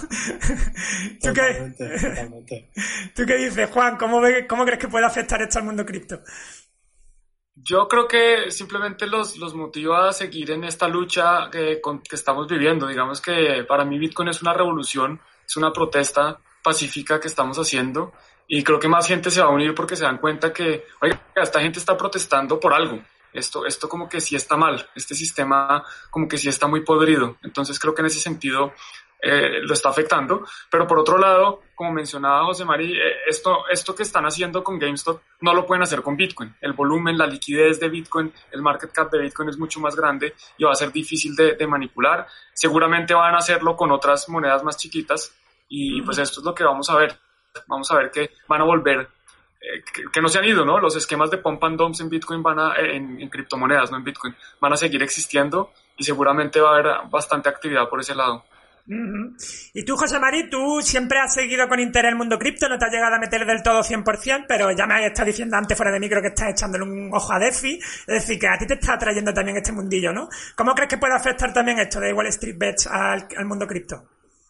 Totalmente. ¿Tú qué dices, Juan? ¿Cómo crees que puede afectar esto al mundo cripto? Yo creo que simplemente los motiva a seguir en esta lucha que estamos viviendo. Digamos que para mí Bitcoin es una revolución, es una protesta pacífica que estamos haciendo y creo que más gente se va a unir porque se dan cuenta que, oiga, esta gente está protestando por algo. Esto como que sí está mal, este sistema como que sí está muy podrido. Entonces creo que en ese sentido lo está afectando, pero por otro lado, como mencionaba José Mari, esto que están haciendo con GameStop no lo pueden hacer con Bitcoin. El volumen, la liquidez de Bitcoin, el market cap de Bitcoin es mucho más grande y va a ser difícil de manipular. Seguramente van a hacerlo con otras monedas más chiquitas y pues esto es lo que vamos a ver. Vamos a ver que van a volver, que no se han ido, ¿no? Los esquemas de pump and dumps en Bitcoin en criptomonedas, no en Bitcoin, van a seguir existiendo y seguramente va a haber bastante actividad por ese lado. Uh-huh. Y tú, José Mari, tú siempre has seguido con interés el mundo cripto, no te has llegado a meter del todo 100%, pero ya me has estado diciendo antes fuera de micro que estás echándole un ojo a DeFi, es decir, que a ti te está atrayendo también este mundillo, ¿no? ¿Cómo crees que puede afectar también esto de Wall Street Bets al mundo cripto?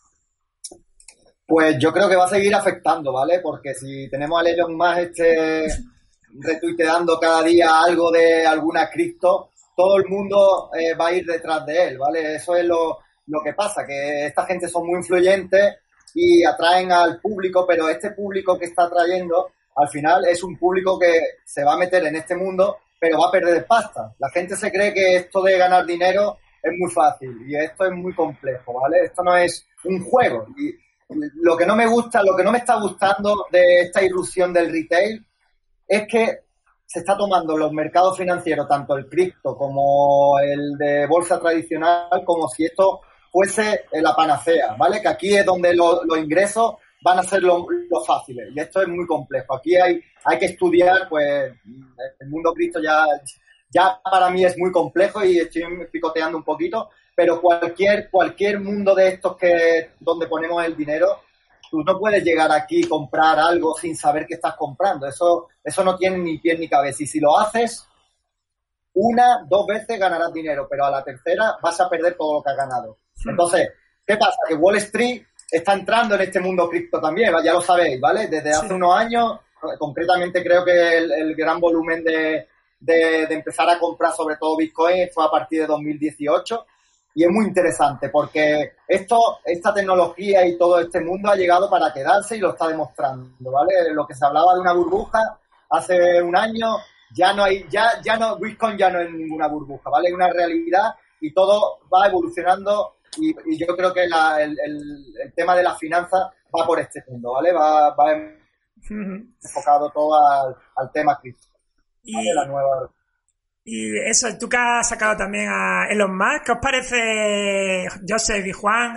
Pues yo creo que va a seguir afectando, ¿vale? Porque si tenemos a Elon Musk retuiteando cada día algo de alguna cripto, todo el mundo va a ir detrás de él, ¿vale? Eso es lo que pasa, que esta gente son muy influyentes y atraen al público, pero este público que está atrayendo, al final es un público que se va a meter en este mundo, pero va a perder pasta. La gente se cree que esto de ganar dinero es muy fácil y esto es muy complejo, ¿vale? Esto no es un juego. Y lo que no me está gustando de esta irrupción del retail es que se está tomando los mercados financieros, tanto el cripto como el de bolsa tradicional, como si esto fuese la panacea, ¿vale? Que aquí es donde los ingresos van a ser los fáciles y esto es muy complejo. Aquí hay que estudiar, pues el mundo cripto ya para mí es muy complejo y estoy picoteando un poquito, pero cualquier mundo de estos donde ponemos el dinero, tú no puedes llegar aquí y comprar algo sin saber qué estás comprando. Eso no tiene ni pie ni cabeza. Y si lo haces 1, 2 veces ganarás dinero, pero a la tercera vas a perder todo lo que has ganado. Entonces, ¿qué pasa? Que Wall Street está entrando en este mundo cripto también, ya lo sabéis, ¿vale? Desde hace unos años, concretamente creo que el gran volumen de empezar a comprar sobre todo Bitcoin fue a partir de 2018. Y es muy interesante porque esta tecnología y todo este mundo ha llegado para quedarse y lo está demostrando, ¿vale? Lo que se hablaba de una burbuja hace un año, Bitcoin ya no es ninguna burbuja, ¿vale? Es una realidad y todo va evolucionando y yo creo que el tema de las finanzas va por este mundo, ¿vale? Va enfocado todo al tema cripto. ¿Vale? La nueva... Y eso, tú que has sacado también a Elon Musk, ¿qué os parece, Joseph y Juan,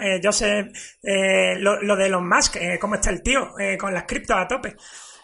lo de Elon Musk? ¿Cómo está el tío con las criptos a tope?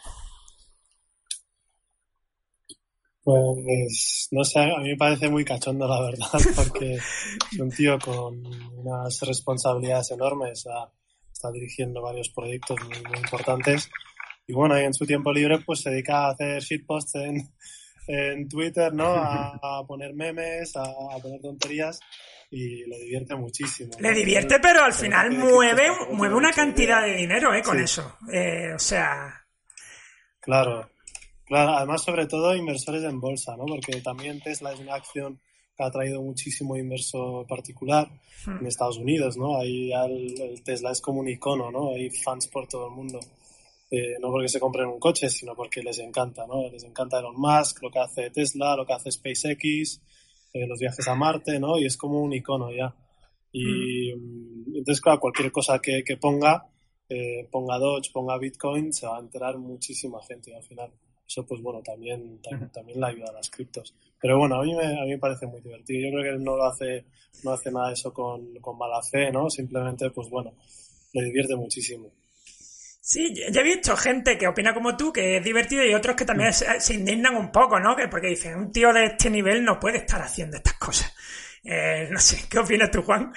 Pues no sé, a mí me parece muy cachondo la verdad, porque es un tío con unas responsabilidades enormes, está dirigiendo varios proyectos muy importantes y bueno, y en su tiempo libre pues se dedica a hacer shitposts en Twitter, ¿no? A poner memes, a poner tonterías y le divierte muchísimo, ¿no? Le divierte, pero al final mueve una cantidad de dinero, con sí. Eso. O sea... Claro, además sobre todo inversores en bolsa, ¿no? Porque también Tesla es una acción que ha traído muchísimo inversor particular en Estados Unidos, ¿no? Ahí el Tesla es como un icono, ¿no? Hay fans por todo el mundo. No porque se compren un coche, sino porque les encanta, ¿no? Les encanta Elon Musk, lo que hace Tesla, lo que hace SpaceX, los viajes a Marte, ¿no? Y es como un icono ya. Y entonces, claro, cualquier cosa que ponga Doge, ponga Bitcoin, se va a enterar muchísima gente y al final. Eso, pues bueno, también le ayuda a las criptos. Pero bueno, a mí me parece muy divertido. Yo creo que él no hace nada de eso con mala fe, ¿no? Simplemente, pues bueno, le divierte muchísimo. Sí, yo he visto gente que opina como tú, que es divertido, y otros que también se indignan un poco, ¿no? Porque dicen, un tío de este nivel no puede estar haciendo estas cosas. No sé, ¿qué opinas tú, Juan?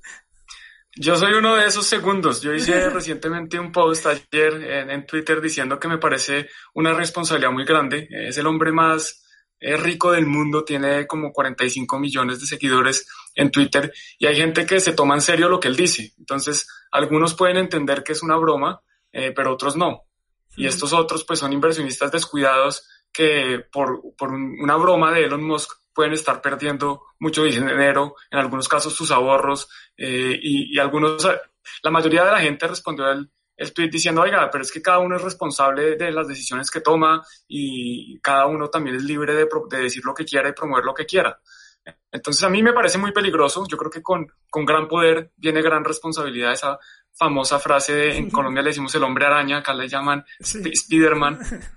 Yo soy uno de esos segundos. Yo hice recientemente un post ayer en Twitter diciendo que me parece una responsabilidad muy grande. Es el hombre más rico del mundo, tiene como 45 millones de seguidores en Twitter y hay gente que se toma en serio lo que él dice. Entonces, algunos pueden entender que es una broma, pero otros no. Y estos otros pues son inversionistas descuidados que por una broma de Elon Musk pueden estar perdiendo mucho dinero, en algunos casos sus ahorros, y algunos, la mayoría de la gente respondió el tweet diciendo, oiga, pero es que cada uno es responsable de las decisiones que toma y cada uno también es libre de decir lo que quiera y promover lo que quiera. Entonces a mí me parece muy peligroso. Yo creo que con gran poder viene gran responsabilidad. Esa famosa frase en Colombia le decimos el hombre araña, acá le llaman Spiderman.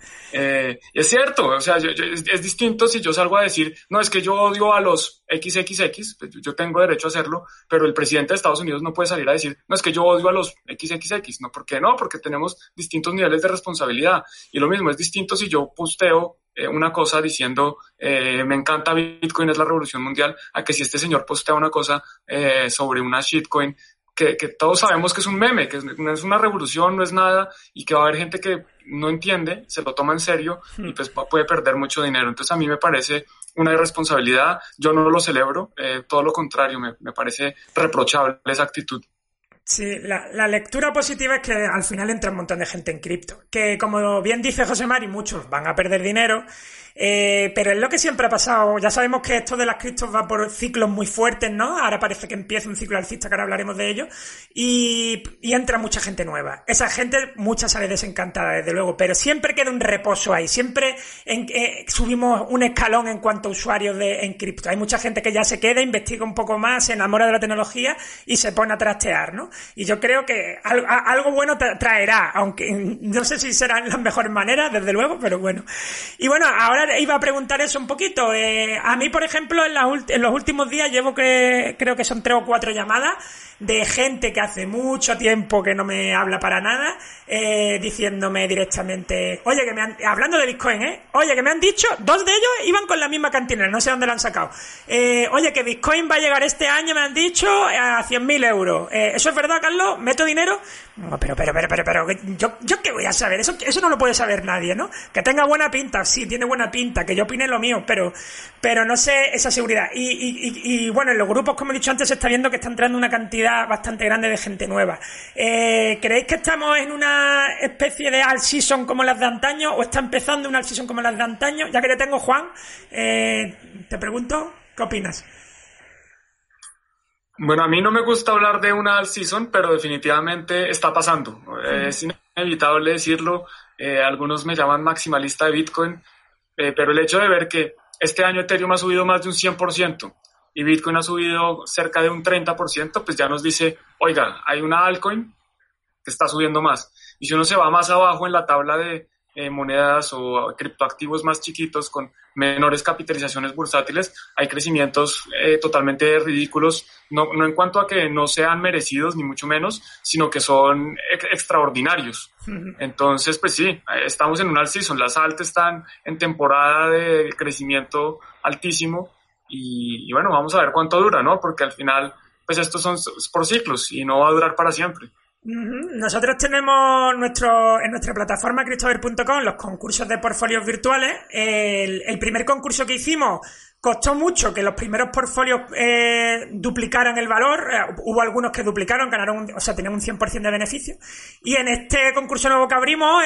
Es cierto, o sea, es distinto si yo salgo a decir, no, es que yo odio a los XXX, yo tengo derecho a hacerlo, pero el presidente de Estados Unidos no puede salir a decir, no, es que yo odio a los XXX, ¿no? ¿Por qué no? Porque tenemos distintos niveles de responsabilidad. Y lo mismo, es distinto si yo posteo una cosa diciendo me encanta Bitcoin, es la revolución mundial, a que si este señor postea una cosa sobre una shitcoin que todos sabemos que es un meme, que no es una revolución, no es nada, y que va a haber gente que no entiende, se lo toma en serio y pues puede perder mucho dinero. Entonces a mí me parece una irresponsabilidad, yo no lo celebro, todo lo contrario, me parece reprochable esa actitud. Sí, la lectura positiva es que al final entra un montón de gente en cripto, que como bien dice José Mari, muchos van a perder dinero, pero es lo que siempre ha pasado. Ya sabemos que esto de las criptos va por ciclos muy fuertes, ¿no? Ahora parece que empieza un ciclo alcista, que ahora hablaremos de ello, y entra mucha gente nueva. Esa gente, mucha sale desencantada, desde luego, pero siempre queda un reposo ahí, siempre subimos un escalón en cuanto a usuarios en cripto. Hay mucha gente que ya se queda, investiga un poco más, se enamora de la tecnología y se pone a trastear, ¿no? Y yo creo que algo bueno traerá, aunque no sé si serán las mejores maneras, desde luego, pero bueno. Y bueno, ahora iba a preguntar eso un poquito. A mí, por ejemplo, en los últimos días llevo creo que son 3 o 4 llamadas de gente que hace mucho tiempo que no me habla para nada, diciéndome directamente, oye, hablando de Bitcoin, oye, que me han dicho, 2 de ellos iban con la misma cantinera, no sé dónde la han sacado. Oye, que Bitcoin va a llegar este año, me han dicho, a 100.000 euros. ¿Eso es verdad, Carlos? ¿Meto dinero? No, pero, ¿yo qué voy a saber? Eso no lo puede saber nadie, ¿no? Que tenga buena pinta, sí, tiene buena pinta, que yo opine lo mío, pero no sé esa seguridad. Y bueno, en los grupos, como he dicho antes, se está viendo que está entrando una cantidad bastante grande de gente nueva. ¿Creéis que estamos en una especie de alt season como las de antaño, o está empezando una alt season como las de antaño? Ya que te tengo, Juan, te pregunto, ¿qué opinas? Bueno, a mí no me gusta hablar de una alt season, pero definitivamente está pasando. Es inevitable decirlo. Algunos me llaman maximalista de Bitcoin, pero el hecho de ver que este año Ethereum ha subido más de un 100% y Bitcoin ha subido cerca de un 30%, pues ya nos dice, oiga, hay una altcoin que está subiendo más. Y si uno se va más abajo en la tabla de monedas o criptoactivos más chiquitos con menores capitalizaciones bursátiles, hay crecimientos totalmente ridículos, no en cuanto a que no sean merecidos ni mucho menos, sino que son extraordinarios. Entonces, pues sí, estamos en un alt season, las alt están en temporada de crecimiento altísimo y bueno, vamos a ver cuánto dura, ¿no? Porque al final, pues estos son por ciclos y no va a durar para siempre. Nosotros tenemos en nuestra plataforma CryptoBear.com los concursos de portfolios virtuales. El primer concurso que hicimos costó mucho que los primeros portfolios duplicaran el valor. Hubo algunos que duplicaron, ganaron, tenían un 100% de beneficio. Y en este concurso nuevo que abrimos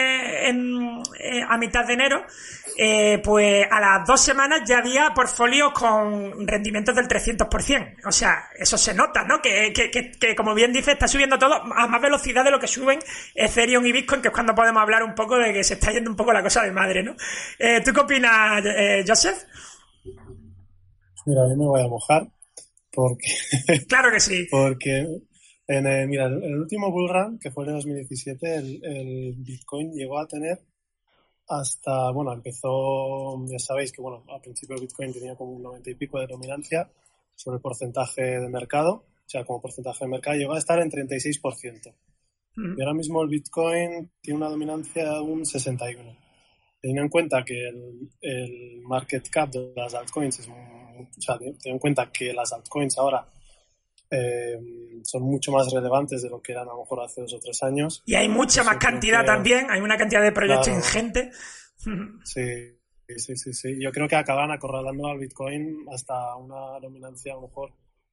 a mitad de enero, pues a las 2 semanas ya había portfolios con rendimientos del 300%. O sea, eso se nota, ¿no? Que como bien dice, está subiendo todo a más velocidad de lo que suben Ethereum y Bitcoin, que es cuando podemos hablar un poco de que se está yendo un poco la cosa de madre, ¿no? ¿Tú qué opinas, Joseph? Mira, yo me voy a mojar porque... Claro que sí. Porque, mira, el último bull run, que fue el de 2017, el Bitcoin llegó a tener hasta, bueno, empezó, ya sabéis que, bueno, al principio el Bitcoin tenía como un 90 y pico de dominancia sobre el porcentaje de mercado, o sea, como porcentaje de mercado llegó a estar en 36%. Y ahora mismo el Bitcoin tiene una dominancia de un 61%. Teniendo en cuenta que el market cap de las altcoins es teniendo en cuenta que las altcoins ahora son mucho más relevantes de lo que eran a lo mejor hace 2 o 3 años. Y hay mucha más cantidad también, hay una cantidad de proyectos ingente. Sí. Yo creo que acaban acorralando al Bitcoin hasta una dominancia a lo mejor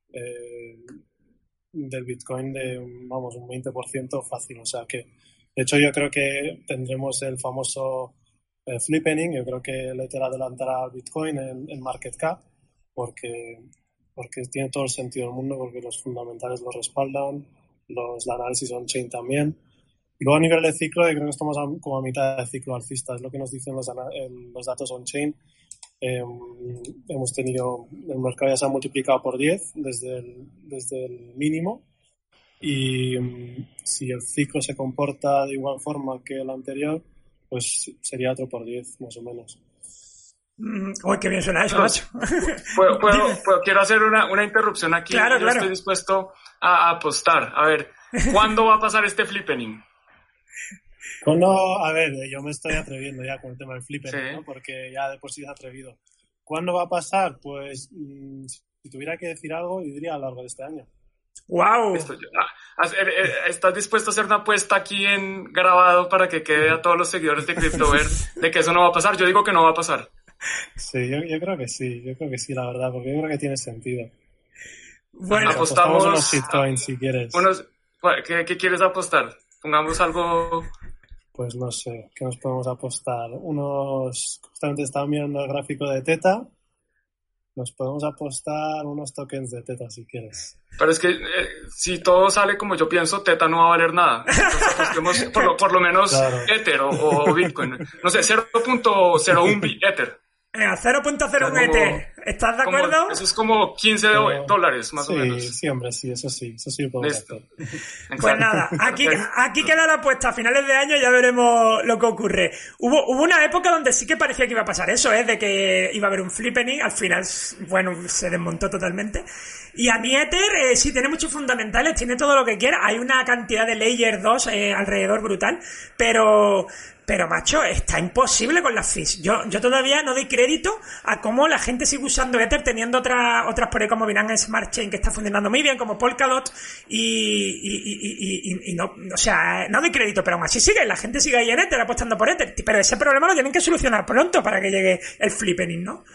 del Bitcoin de, vamos, un 20% fácil. O sea que, de hecho, yo creo que tendremos el famoso flippening. Yo creo que el Ether adelantará al Bitcoin en market cap porque tiene todo el sentido del mundo, porque los fundamentales lo respaldan, los análisis on-chain también. Y luego a nivel de ciclo, yo creo que estamos como a mitad de ciclo alcista, es lo que nos dicen los datos on-chain. Hemos tenido, el mercado ya se ha multiplicado por 10 desde el mínimo, y si el ciclo se comporta de igual forma que el anterior, pues sería otro por 10 más o menos. Uy, qué bien suena eso, macho. Quiero hacer una interrupción aquí. Claro. Estoy dispuesto a apostar. A ver, ¿cuándo va a pasar este flippening? A ver, yo me estoy atreviendo ya con el tema del flippening, sí, ¿no? Porque ya de por sí es atrevido. ¿Cuándo va a pasar? Pues si tuviera que decir algo, yo diría a lo largo de este año. ¡Wow! ¿Estás dispuesto a hacer una apuesta aquí en grabado para que quede a todos los seguidores de CryptoBear de que eso no va a pasar? Yo digo que no va a pasar. Sí, yo creo que sí, la verdad, porque yo creo que tiene sentido. Bueno, apostamos unos shitcoins si quieres. ¿Qué quieres apostar? Pongamos algo. Pues no sé, ¿qué nos podemos apostar? Justamente estaba mirando el gráfico de Theta. Nos podemos apostar unos tokens de Theta si quieres. Pero es que si todo sale como yo pienso, Theta no va a valer nada. Entonces apostemos por lo menos claro. Ether o Bitcoin. No sé, 0.01 Ether. 0.01 Ether. ¿Estás de acuerdo? Eso es como $15 más o menos. Sí, hombre, sí, eso sí lo podemos hacer. Pues nada, aquí queda la apuesta. A finales de año ya veremos lo que ocurre. Hubo una época donde sí que parecía que iba a pasar eso, de que iba a haber un flippening. Al final, bueno, se desmontó totalmente. Y a mí Ether sí tiene muchos fundamentales, tiene todo lo que quiera. Hay una cantidad de Layer 2 alrededor brutal, pero macho, está imposible con las fees. Yo todavía no doy crédito a cómo la gente sigue usando Ether teniendo otras por ahí como Binance Smart Chain que está funcionando muy bien, como Polkadot y no, o sea, no doy crédito, pero aún así la gente sigue ahí en Ether apostando por Ether. Pero ese problema lo tienen que solucionar pronto para que llegue el flippening, ¿no?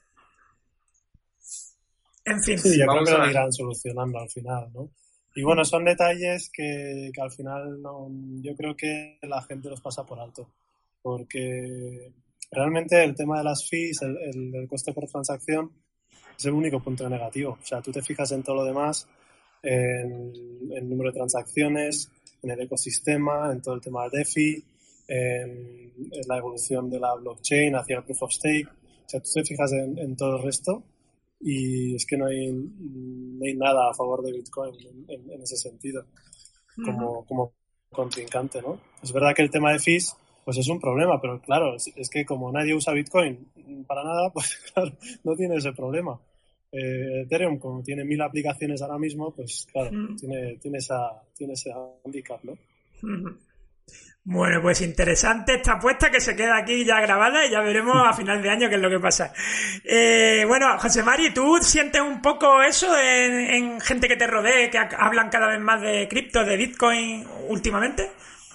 En fin. Sí, yo creo que lo irán solucionando al final, ¿no? Y bueno, son detalles que al final yo creo que la gente los pasa por alto, porque realmente el tema de las fees, el coste por transacción, es el único punto negativo. O sea, tú te fijas en todo lo demás, en el número de transacciones, en el ecosistema, en todo el tema de DeFi, en la evolución de la blockchain hacia el proof of stake. O sea, tú te fijas en todo el resto y es que no hay nada a favor de Bitcoin en ese sentido. Como contrincante, ¿no? Es verdad que el tema de fees pues es un problema, pero claro, es que como nadie usa Bitcoin para nada, pues claro, no tiene ese problema. Ethereum, como tiene 1000 aplicaciones ahora mismo, pues claro, tiene ese handicap, ¿no? Bueno, pues interesante esta apuesta que se queda aquí ya grabada y ya veremos a final de año qué es lo que pasa. Bueno, José Mari, ¿tú sientes un poco eso en gente que te rodee, que hablan cada vez más de cripto, de Bitcoin últimamente?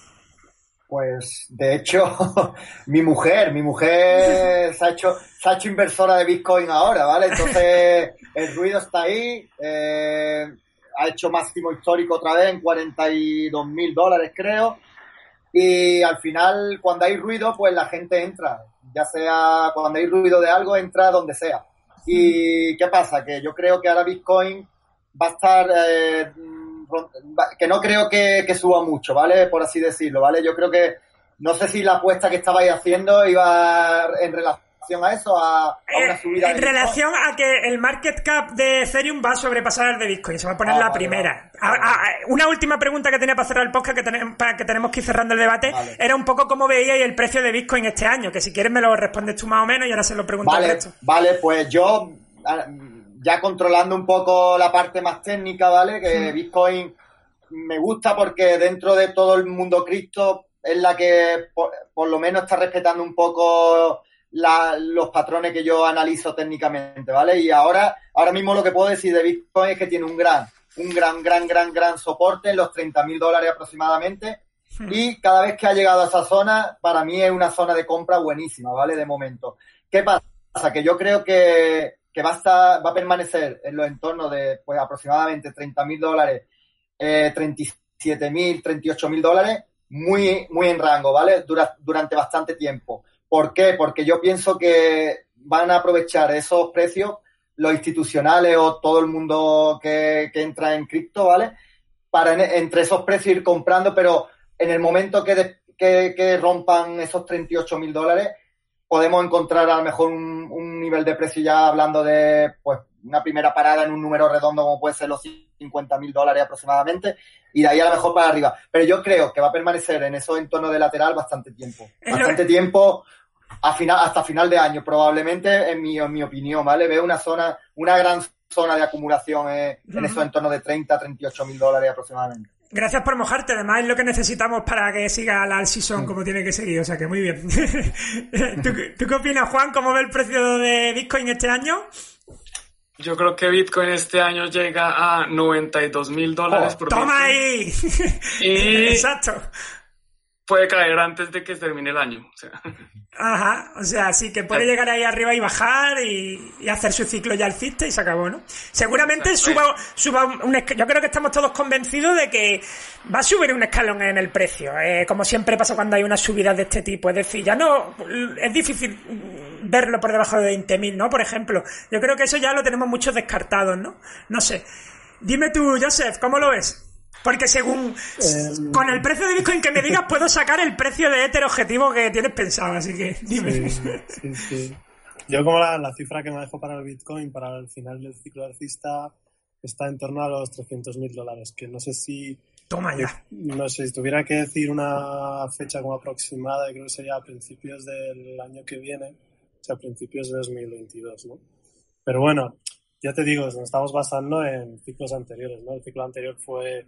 Pues, de hecho, mi mujer se ha hecho inversora de Bitcoin ahora, ¿vale? Entonces, el ruido está ahí, ha hecho máximo histórico otra vez en $42,000, creo. Y al final, cuando hay ruido, pues la gente entra. Ya sea cuando hay ruido de algo, entra donde sea. ¿Y qué pasa? Que yo creo que ahora Bitcoin va a estar... que no creo que suba mucho, ¿vale? Por así decirlo, ¿vale? Yo creo que... No sé si la apuesta que estabais haciendo iba en relación a eso, a una subida en relación a que el market cap de Ethereum va a sobrepasar el de Bitcoin, se va a poner la primera. Una última pregunta que tenía para cerrar el podcast, que tenemos que ir cerrando el debate, era un poco cómo veíais el precio de Bitcoin este año, que si quieres me lo respondes tú más o menos y ahora se lo pregunto al resto. Vale, pues yo, ya controlando un poco la parte más técnica, ¿vale? Que Bitcoin me gusta porque dentro de todo el mundo cripto es la que por lo menos está respetando un poco los patrones que yo analizo técnicamente, ¿vale? Y ahora mismo lo que puedo decir de Bitcoin es que tiene un gran soporte en los $30,000 aproximadamente. Y cada vez que ha llegado a esa zona, para mí es una zona de compra buenísima, ¿vale? De momento. ¿Qué pasa? Que yo creo que va a permanecer en los entornos de, pues, aproximadamente $30,000, $37,000, $38,000, muy en rango, ¿vale? Durante bastante tiempo. ¿Por qué? Porque yo pienso que van a aprovechar esos precios los institucionales o todo el mundo que entra en cripto, ¿vale? Para entre esos precios ir comprando, pero en el momento que rompan esos $38,000, podemos encontrar a lo mejor un nivel de precio ya hablando de, pues, una primera parada en un número redondo como puede ser los $50,000 aproximadamente, y de ahí a lo mejor para arriba. Pero yo creo que va a permanecer en esos entornos de lateral bastante tiempo. Hasta final de año, probablemente, en mi opinión, ¿vale? Veo una gran zona de acumulación en esos entornos de $38,000 aproximadamente. Gracias por mojarte, además es lo que necesitamos para que siga la all-season como tiene que seguir, o sea que muy bien. ¿Tú qué opinas, Juan? ¿Cómo ve el precio de Bitcoin este año? Yo creo que Bitcoin este año llega a $92,000 por Bitcoin. ¡Toma ahí! Y exacto. Puede caer antes de que termine el año. O sea. Ajá, o sea, sí que puede llegar ahí arriba y bajar y hacer su ciclo ya alcista y se acabó, ¿no? Seguramente suba yo creo que estamos todos convencidos de que va a subir un escalón en el precio, como siempre pasa cuando hay unas subidas de este tipo, es decir, ya no, es difícil verlo por debajo de 20,000, ¿no? Por ejemplo, yo creo que eso ya lo tenemos muchos descartados, ¿no? No sé. Dime tú, Joseph, ¿cómo lo ves? Porque según con el precio de Bitcoin que me digas puedo sacar el precio de Ether objetivo que tienes pensado, así que dime. Sí. Yo como la cifra que me dejo para el Bitcoin para el final del ciclo alcista está en torno a los $300,000, que no sé si... Toma ya. No sé, si tuviera que decir una fecha como aproximada, creo que sería a principios del año que viene, o sea, a principios de 2022, ¿no? Pero bueno, ya te digo, nos estamos basando en ciclos anteriores, ¿no? El ciclo anterior fue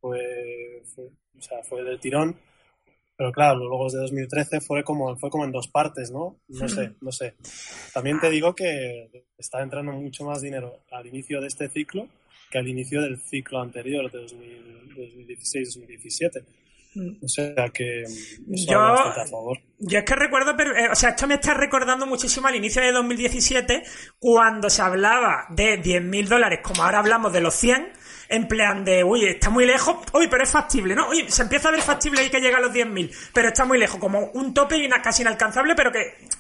del tirón, pero claro, luego desde 2013 fue como en dos partes, ¿no? No sé. También te digo que está entrando mucho más dinero al inicio de este ciclo que al inicio del ciclo anterior de 2016-2017. O sea que eso va bastante a favor. Yo es que recuerdo, esto me está recordando muchísimo al inicio de 2017, cuando se hablaba de $10,000, como ahora hablamos de los 100, en plan de, uy, está muy lejos, uy, pero es factible, ¿no? Uy, se empieza a ver factible y que llega a los 10,000, pero está muy lejos, como un tope y casi inalcanzable, pero que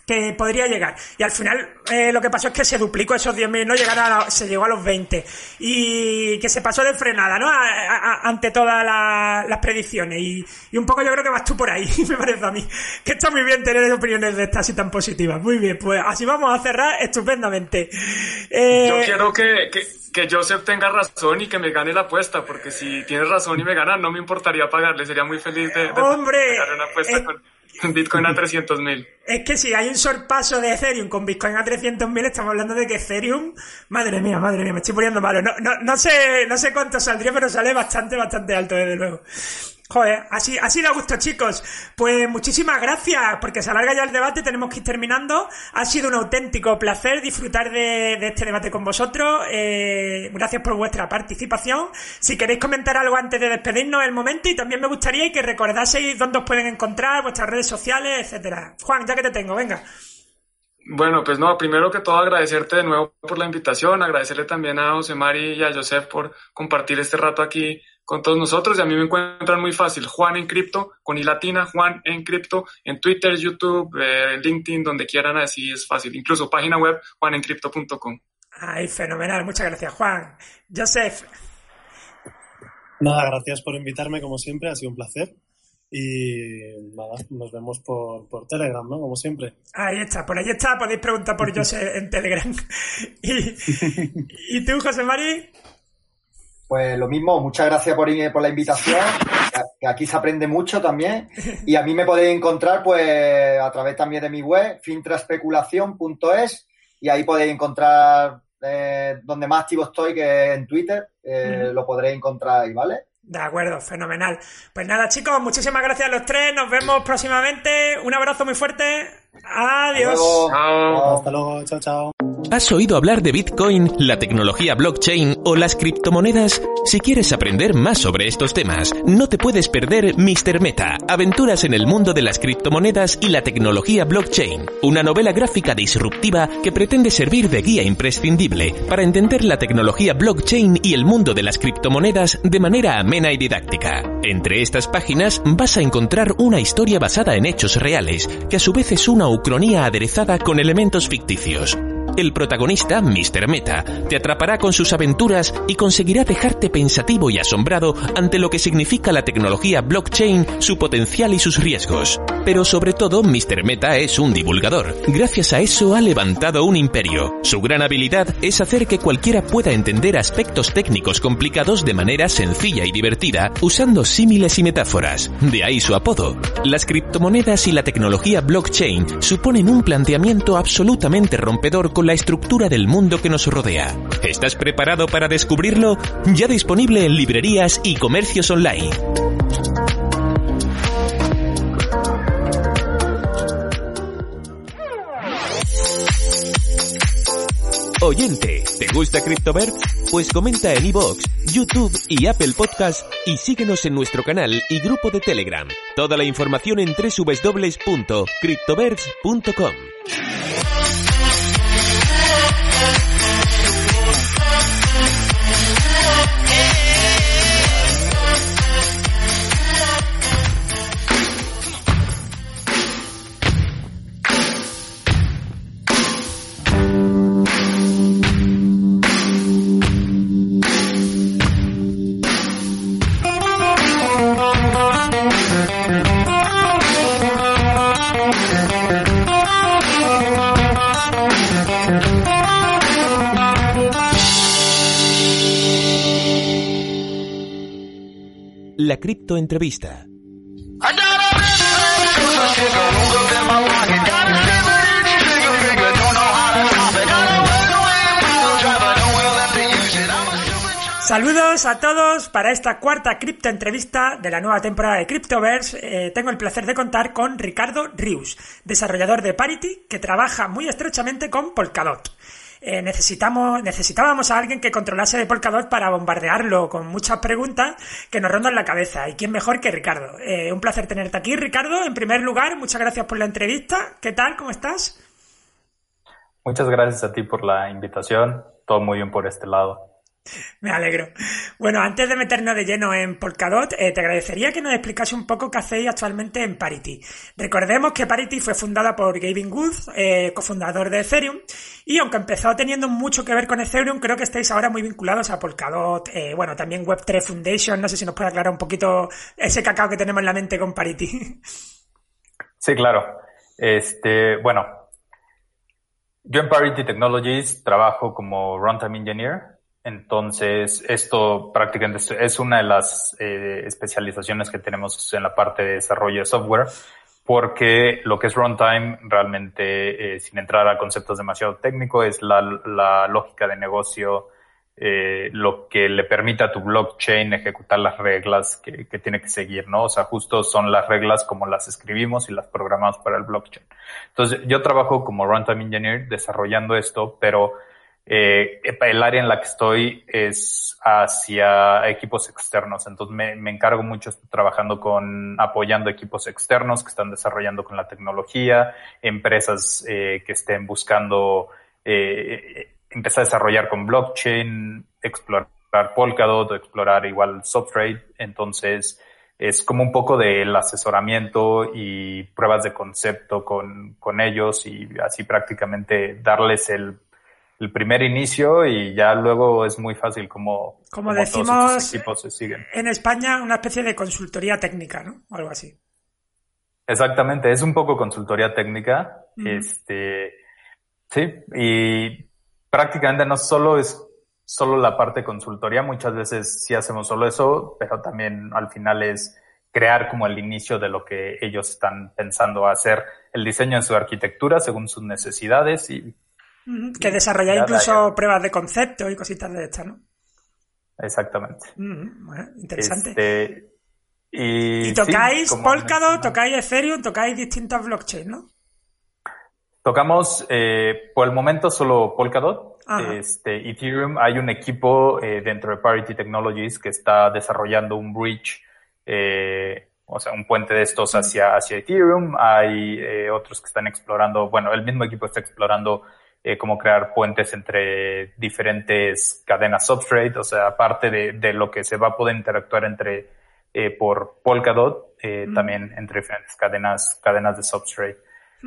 que podría llegar. Y al final lo que pasó es que se duplicó esos 10.000, no se llegó a los 20. Y que se pasó de frenada, ¿no? Ante todas las predicciones. Y un poco yo creo que vas tú por ahí, me parece a mí. Que está muy bien tener opiniones de estas y tan positivas. Muy bien, pues así vamos a cerrar estupendamente. Yo quiero que Joseph tenga razón y que me gane la apuesta, porque si tienes razón y me gana, no me importaría pagarle. Sería muy feliz de pagar una apuesta con Bitcoin a 300.000. Es que si hay un sorpaso de Ethereum con Bitcoin a 300.000, estamos hablando de que Ethereum, madre mía, me estoy poniendo malo. No sé cuánto saldría, pero sale bastante alto, desde luego. Joder, así da gusto, chicos. Pues muchísimas gracias, porque se alarga ya el debate, tenemos que ir terminando. Ha sido un auténtico placer disfrutar de este debate con vosotros. Gracias por vuestra participación. Si queréis comentar algo antes de despedirnos, es el momento, y también me gustaría que recordaseis dónde os pueden encontrar, vuestras redes sociales, etcétera. Juan, ya que te tengo, venga. Bueno, pues no, primero que todo agradecerte de nuevo por la invitación, agradecerle también a José Mari y a Joseph por compartir este rato aquí con todos nosotros. Y a mí me encuentran muy fácil, Juan en Cripto, con I latina, Juan en Cripto, en Twitter, YouTube, LinkedIn, donde quieran, así es fácil. Incluso página web, juanencrypto.com. Ay, fenomenal, muchas gracias, Juan. Joseph. Nada, gracias por invitarme, como siempre, ha sido un placer. Y nada, nos vemos por Telegram, ¿no? Como siempre. Ahí está, podéis preguntar por Joseph en Telegram. ¿Y tú, José Mari? Pues lo mismo, muchas gracias por la invitación, que aquí se aprende mucho también. Y a mí me podéis encontrar pues a través también de mi web, fintraspeculación.es, y ahí podéis encontrar donde más activo estoy, que en Twitter, lo podréis encontrar ahí, ¿vale? De acuerdo, fenomenal. Pues nada, chicos, muchísimas gracias a los tres, nos vemos próximamente, un abrazo muy fuerte, adiós. Hasta luego, chao. ¿Has oído hablar de Bitcoin, la tecnología blockchain o las criptomonedas? Si quieres aprender más sobre estos temas, no te puedes perder Mr. Meta, aventuras en el mundo de las criptomonedas y la tecnología blockchain, una novela gráfica disruptiva que pretende servir de guía imprescindible para entender la tecnología blockchain y el mundo de las criptomonedas de manera amena y didáctica. Entre estas páginas vas a encontrar una historia basada en hechos reales, que a su vez es una ucronía aderezada con elementos ficticios. El protagonista, Mr. Meta, te atrapará con sus aventuras y conseguirá dejarte pensativo y asombrado ante lo que significa la tecnología blockchain, su potencial y sus riesgos. Pero sobre todo, Mr. Meta es un divulgador. Gracias a eso ha levantado un imperio. Su gran habilidad es hacer que cualquiera pueda entender aspectos técnicos complicados de manera sencilla y divertida, usando símiles y metáforas. De ahí su apodo. Las criptomonedas y la tecnología blockchain suponen un planteamiento absolutamente rompedor con la estructura del mundo que nos rodea. ¿Estás preparado para descubrirlo? Ya disponible en librerías y comercios online. Oyente, ¿te gusta CryptoBird? Pues comenta en iVoox, YouTube y Apple Podcast y síguenos en nuestro canal y grupo de Telegram. Toda la información en www.cryptobirds.com. La criptoentrevista. Saludos a todos para esta cuarta criptoentrevista de la nueva temporada de Cryptoverse. Tengo el placer de contar con Ricardo Rius, desarrollador de Parity, que trabaja muy estrechamente con Polkadot. Necesitábamos a alguien que controlase de Polkadot para bombardearlo con muchas preguntas que nos rondan la cabeza. ¿Y quién mejor que Ricardo? Un placer tenerte aquí, Ricardo. En primer lugar, muchas gracias por la entrevista. ¿Qué tal? ¿Cómo estás? Muchas gracias a ti por la invitación. Todo muy bien por este lado. Me alegro. Bueno, antes de meternos de lleno en Polkadot, te agradecería que nos explicase un poco qué hacéis actualmente en Parity. Recordemos que Parity fue fundada por Gavin Wood, cofundador de Ethereum, y aunque empezó teniendo mucho que ver con Ethereum, creo que estáis ahora muy vinculados a Polkadot, también Web3 Foundation. No sé si nos puede aclarar un poquito ese cacao que tenemos en la mente con Parity. Sí, claro. Bueno, yo en Parity Technologies trabajo como Runtime Engineer. Entonces, esto prácticamente es una de las especializaciones que tenemos en la parte de desarrollo de software, porque lo que es runtime realmente, sin entrar a conceptos demasiado técnicos, es la lógica de negocio, lo que le permite a tu blockchain ejecutar las reglas que tiene que seguir, ¿no? O sea, justo son las reglas como las escribimos y las programamos para el blockchain. Entonces, yo trabajo como Runtime Engineer desarrollando esto, pero el área en la que estoy es hacia equipos externos. Entonces me encargo mucho trabajando apoyando equipos externos que están desarrollando con la tecnología, empresas que estén buscando empezar a desarrollar con blockchain, explorar Polkadot o explorar igual Substrate. Entonces es como un poco del asesoramiento y pruebas de concepto con ellos, y así prácticamente darles el primer inicio, y ya luego es muy fácil como decimos todos estos equipos se siguen. En España, una especie de consultoría técnica, ¿no? O algo así. Exactamente, es un poco consultoría técnica. Sí, y prácticamente no solo es solo la parte de consultoría, muchas veces sí hacemos solo eso, pero también al final es crear como el inicio de lo que ellos están pensando hacer, el diseño de su arquitectura según sus necesidades, y que desarrolláis incluso pruebas de concepto y cositas de estas, ¿no? Exactamente. Bueno, interesante. Y tocáis sí, Polkadot, tocáis Ethereum, tocáis distintas blockchains, ¿no? Tocamos por el momento solo Polkadot. Ethereum, hay un equipo dentro de Parity Technologies que está desarrollando un bridge, o sea, un puente de estos hacia Ethereum. Hay otros que están explorando, bueno, el mismo equipo está explorando cómo crear puentes entre diferentes cadenas Substrate, o sea, aparte de lo que se va a poder interactuar por Polkadot, también entre diferentes cadenas de Substrate.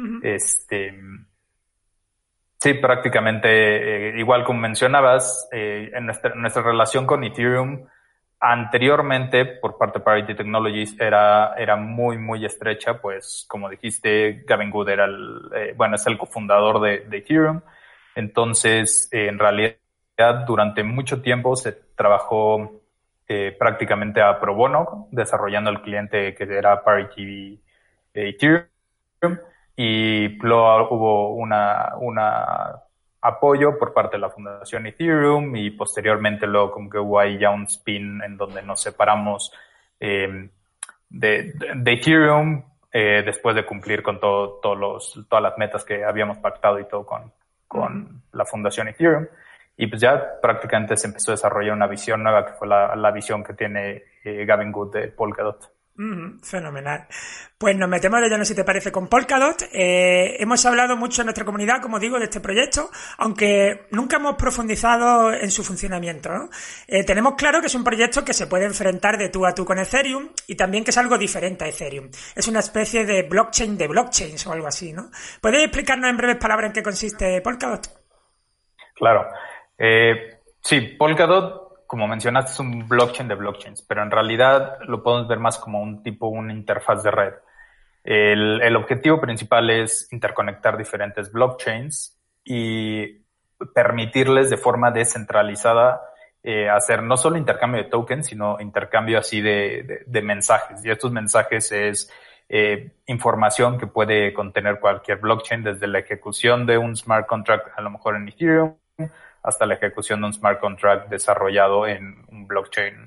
Sí, prácticamente, igual como mencionabas, en nuestra relación con Ethereum anteriormente por parte de Parity Technologies era muy, muy estrecha, pues como dijiste, Gavin Wood era es el cofundador de Ethereum. Entonces, en realidad, durante mucho tiempo se trabajó prácticamente a pro bono, desarrollando el cliente que era Parity Ethereum, y luego hubo una apoyo por parte de la Fundación Ethereum, y posteriormente luego como que hubo ahí ya un spin en donde nos separamos de Ethereum después de cumplir con todas las metas que habíamos pactado y todo con la Fundación Ethereum, y pues ya prácticamente se empezó a desarrollar una visión nueva que fue la visión que tiene Gavin Wood de Polkadot. Fenomenal. Pues nos metemos de lleno, si te parece, con Polkadot. Hemos hablado mucho en nuestra comunidad, como digo, de este proyecto, aunque nunca hemos profundizado en su funcionamiento, ¿no? Tenemos claro que es un proyecto que se puede enfrentar de tú a tú con Ethereum, y también que es algo diferente a Ethereum. Es una especie de blockchain de blockchains o algo así, ¿no? ¿Puedes explicarnos en breves palabras en qué consiste Polkadot? Claro. Sí, Polkadot, como mencionaste, es un blockchain de blockchains, pero en realidad lo podemos ver más como una interfaz de red. El objetivo principal es interconectar diferentes blockchains y permitirles de forma descentralizada hacer no solo intercambio de tokens, sino intercambio así de mensajes. Y estos mensajes es información que puede contener cualquier blockchain, desde la ejecución de un smart contract, a lo mejor en Ethereum, hasta la ejecución de un smart contract desarrollado en un blockchain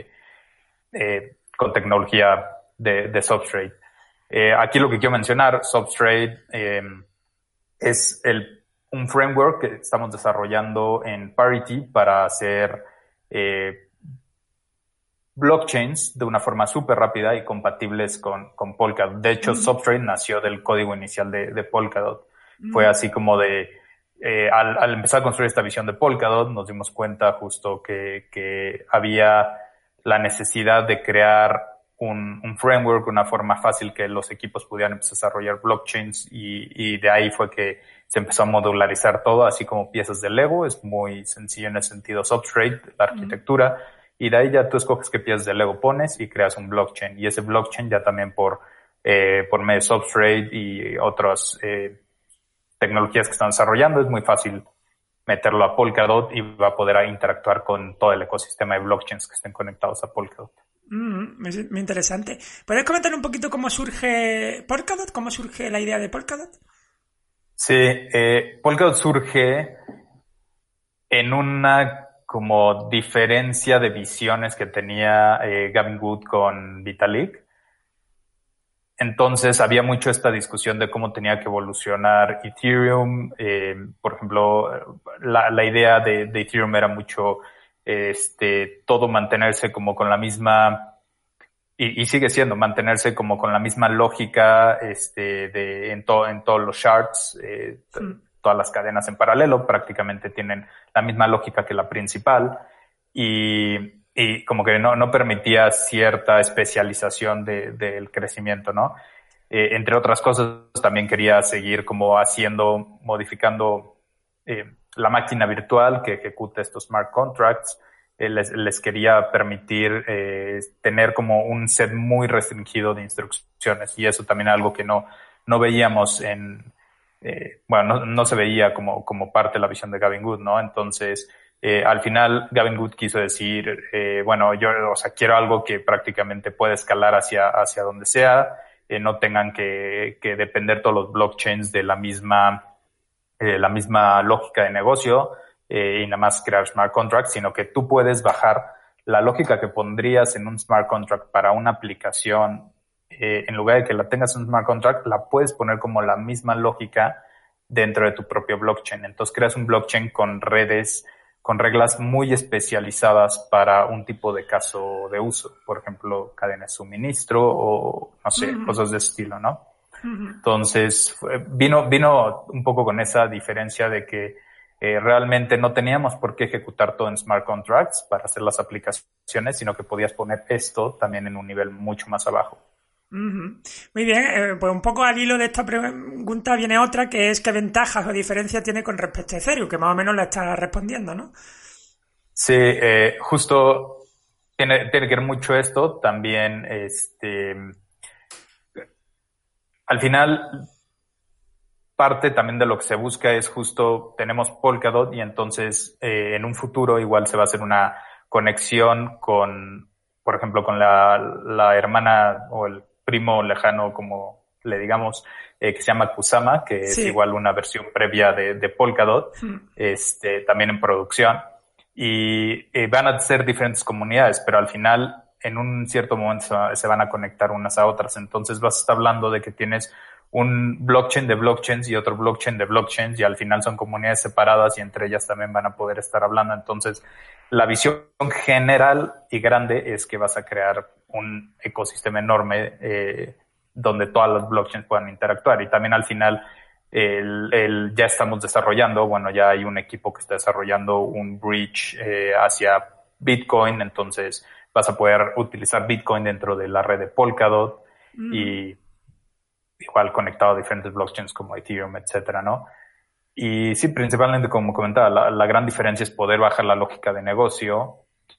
con tecnología de Substrate. Aquí lo que quiero mencionar, Substrate es un framework que estamos desarrollando en Parity para hacer blockchains de una forma súper rápida y compatibles con Polkadot. De hecho, Substrate nació del código inicial de Polkadot. Fue así como al empezar a construir esta visión de Polkadot, nos dimos cuenta justo que había la necesidad de crear un framework, una forma fácil que los equipos pudieran empezar a desarrollar blockchains, y de ahí fue que se empezó a modularizar todo, así como piezas de Lego. Es muy sencillo en el sentido substrate, la arquitectura, y de ahí ya tú escoges qué piezas de Lego pones y creas un blockchain, y ese blockchain ya también por medio de substrate y otras tecnologías que están desarrollando, es muy fácil meterlo a Polkadot y va a poder interactuar con todo el ecosistema de blockchains que estén conectados a Polkadot. Muy interesante. ¿Puedes comentar un poquito cómo surge Polkadot? ¿Cómo surge la idea de Polkadot? Sí, Polkadot surge en una como diferencia de visiones que tenía Gavin Wood con Vitalik. Entonces había mucho esta discusión de cómo tenía que evolucionar Ethereum. Por ejemplo, la idea de Ethereum era mucho todo mantenerse como con la misma, y sigue siendo mantenerse como con la misma lógica en todos los shards. Todas las cadenas en paralelo prácticamente tienen la misma lógica que la principal, y como que no permitía cierta especialización del crecimiento, ¿no? Entre otras cosas, también quería seguir como modificando la máquina virtual que ejecuta estos smart contracts. Les quería permitir tener como un set muy restringido de instrucciones, y eso también es algo que no veíamos no se veía como parte de la visión de Gavin Wood, ¿no? Entonces, al final Gavin Wood quiso decir, yo quiero algo que prácticamente pueda escalar hacia donde sea, no tengan que depender todos los blockchains de la misma lógica de negocio, y nada más crear smart contracts, sino que tú puedes bajar la lógica que pondrías en un smart contract para una aplicación. En lugar de que la tengas en un smart contract, la puedes poner como la misma lógica dentro de tu propio blockchain. Entonces creas un blockchain con reglas muy especializadas para un tipo de caso de uso. Por ejemplo, cadena de suministro o, no sé, cosas de ese estilo, ¿no? Entonces, vino un poco con esa diferencia de que realmente no teníamos por qué ejecutar todo en smart contracts para hacer las aplicaciones, sino que podías poner esto también en un nivel mucho más abajo. Muy bien, pues un poco al hilo de esta pregunta viene otra, que es qué ventajas o diferencias tiene con respecto a Ethereum, que más o menos la está respondiendo, ¿no? Sí, justo tiene que ver mucho esto. También, al final, parte también de lo que se busca es justo, tenemos Polkadot, y entonces en un futuro igual se va a hacer una conexión con, por ejemplo, con la hermana o el primo lejano, como le digamos, que se llama Kusama, que es igual una versión previa de Polkadot, también en producción. Y van a ser diferentes comunidades, pero al final, en un cierto momento se van a conectar unas a otras. Entonces vas a estar hablando de que tienes un blockchain de blockchains y otro blockchain de blockchains, y al final son comunidades separadas y entre ellas también van a poder estar hablando. Entonces, la visión general y grande es que vas a crear un ecosistema enorme donde todas las blockchains puedan interactuar. Y también al final ya estamos desarrollando, ya hay un equipo que está desarrollando un bridge hacia Bitcoin. Entonces vas a poder utilizar Bitcoin dentro de la red de Polkadot y igual conectado a diferentes blockchains como Ethereum, etcétera, ¿no? Y sí, principalmente, como comentaba, la gran diferencia es poder bajar la lógica de negocio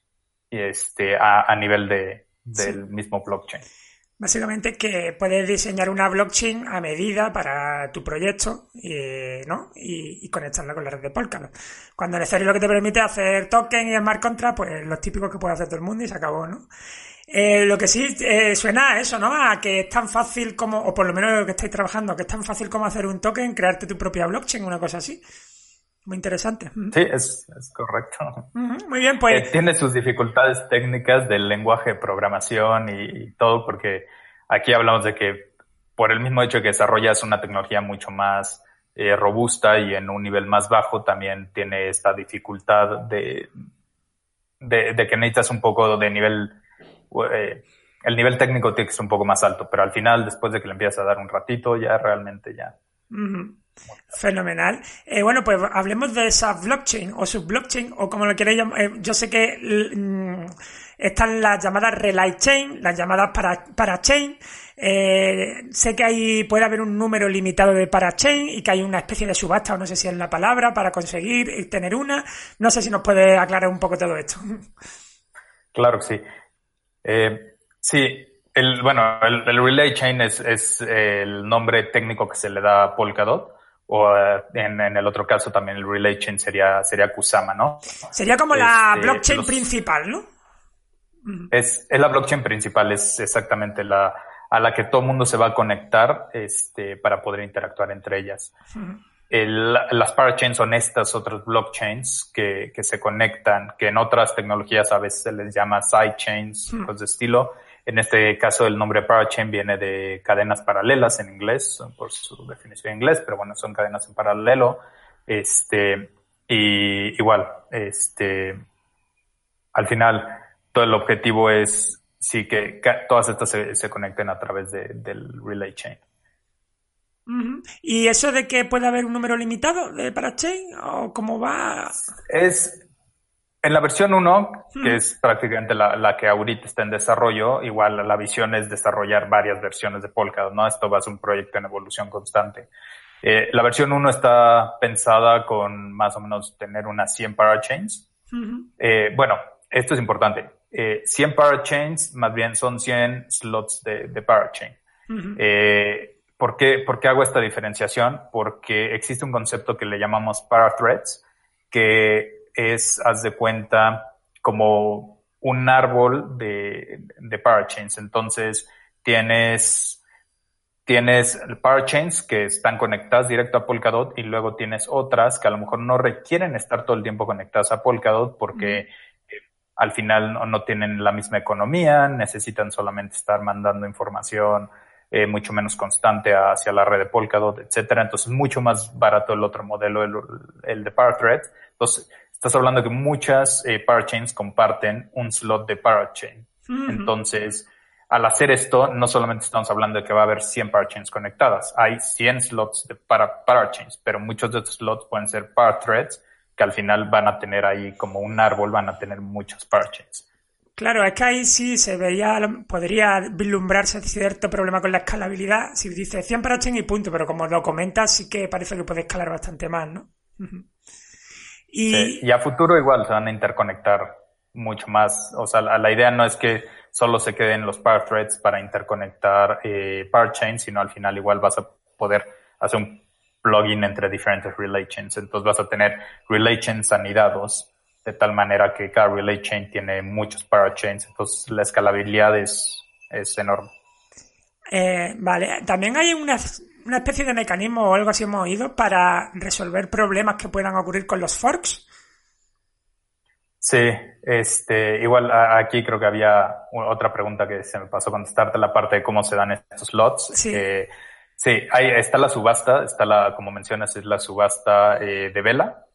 a nivel del mismo blockchain. Básicamente que puedes diseñar una blockchain a medida para tu proyecto, ¿no? Y conectarla con la red de Polkadot. Cuando en Ethereum lo que te permite hacer token y smart contract, pues los típicos que puede hacer todo el mundo y se acabó, ¿no? Lo que sí suena a eso, ¿no? A que es tan fácil como, o por lo menos lo que estáis trabajando, que es tan fácil como hacer un token, crearte tu propia blockchain, una cosa así. Muy interesante. Sí, es correcto. Muy bien, pues. Tiene sus dificultades técnicas del lenguaje de programación y todo, porque aquí hablamos de que por el mismo hecho de que desarrollas una tecnología mucho más robusta y en un nivel más bajo, también tiene esta dificultad de que necesitas un poco de nivel. El nivel técnico tiene que ser un poco más alto, pero al final, después de que le empiezas a dar un ratito, ya realmente ya. Fenomenal. Bueno, pues hablemos de esa blockchain o subblockchain o como lo queréis llamar. Yo sé que están las llamadas relay chain, las llamadas parachain. Sé que puede haber un número limitado de parachain y que hay una especie de subasta, o no sé si es la palabra, para conseguir tener una. No sé si nos puede aclarar un poco todo esto. Claro que sí. Sí, el relay chain es el nombre técnico que se le da a Polkadot. O en el otro caso también el relay chain sería Kusama, ¿no? Sería como la blockchain principal, ¿no? Es la blockchain principal, es exactamente a la que todo el mundo se va a conectar para poder interactuar entre ellas. Las parachains son estas otras blockchains que se conectan, que en otras tecnologías a veces se les llama sidechains, cosas de estilo. En este caso, el nombre parachain viene de cadenas paralelas en inglés, por su definición en inglés, pero bueno, son cadenas en paralelo. Y igual, al final, todo el objetivo es sí que todas estas se conecten a través del relay chain. ¿Y eso de que puede haber un número limitado de parachain o cómo va? En la versión 1, que es prácticamente la que ahorita está en desarrollo, igual la visión es desarrollar varias versiones de Polkadot, ¿no? Esto va a ser un proyecto en evolución constante. La versión 1 está pensada con más o menos tener unas 100 parachains. Bueno, esto es importante. 100 parachains más bien son 100 slots de parachain. ¿Por qué hago esta diferenciación? Porque existe un concepto que le llamamos parathreads, que haz de cuenta, como un árbol de parachains. Entonces, tienes parachains que están conectadas directo a Polkadot y luego tienes otras que a lo mejor no requieren estar todo el tiempo conectadas a Polkadot porque al final no tienen la misma economía, necesitan solamente estar mandando información mucho menos constante hacia la red de Polkadot, etcétera. Entonces, mucho más barato el otro modelo, el de Parathreads. Entonces, estás hablando que muchas parachains comparten un slot de parachain. Entonces, al hacer esto, no solamente estamos hablando de que va a haber 100 parachains conectadas. Hay 100 slots para parachains, pero muchos de estos slots pueden ser parathreads, que al final van a tener ahí como un árbol, van a tener muchos parachains. Claro, es que ahí sí podría vislumbrarse cierto problema con la escalabilidad. Si dices 100 parachains y punto, pero como lo comentas, sí que parece que puede escalar bastante más, ¿no? Sí, y a futuro igual se van a interconectar mucho más. O sea, la idea no es que solo se queden los parathreads para interconectar parachains, sino al final igual vas a poder hacer un plugin entre diferentes relay chains. Entonces vas a tener relay chains anidados, de tal manera que cada relay chain tiene muchos parachains. Entonces la escalabilidad es enorme. Vale, también hay una especie de mecanismo o algo así hemos oído para resolver problemas que puedan ocurrir con los forks. Sí, igual aquí creo que había otra pregunta que se me pasó contestarte, la parte de cómo se dan estos slots. Sí. Sí, ahí está la subasta, como mencionas, es la subasta de vela,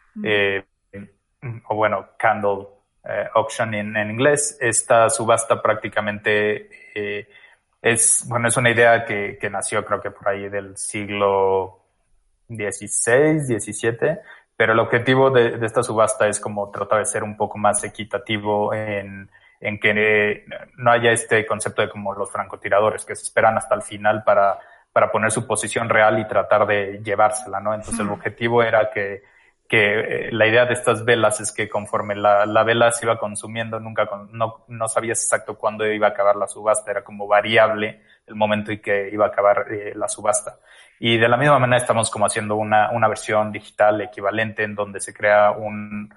o bueno, candle auction en inglés. Esta subasta prácticamente es una idea que nació creo que por ahí del siglo XVI, XVII, pero el objetivo de esta subasta es como tratar de ser un poco más equitativo en que no haya este concepto de como los francotiradores que se esperan hasta el final para poner su posición real y tratar de llevársela, ¿no? Entonces el objetivo era que la idea de estas velas es que conforme la vela se iba consumiendo, no sabías exacto cuándo iba a acabar la subasta, era como variable el momento en que iba a acabar la subasta. Y de la misma manera estamos como haciendo una versión digital equivalente en donde se crea un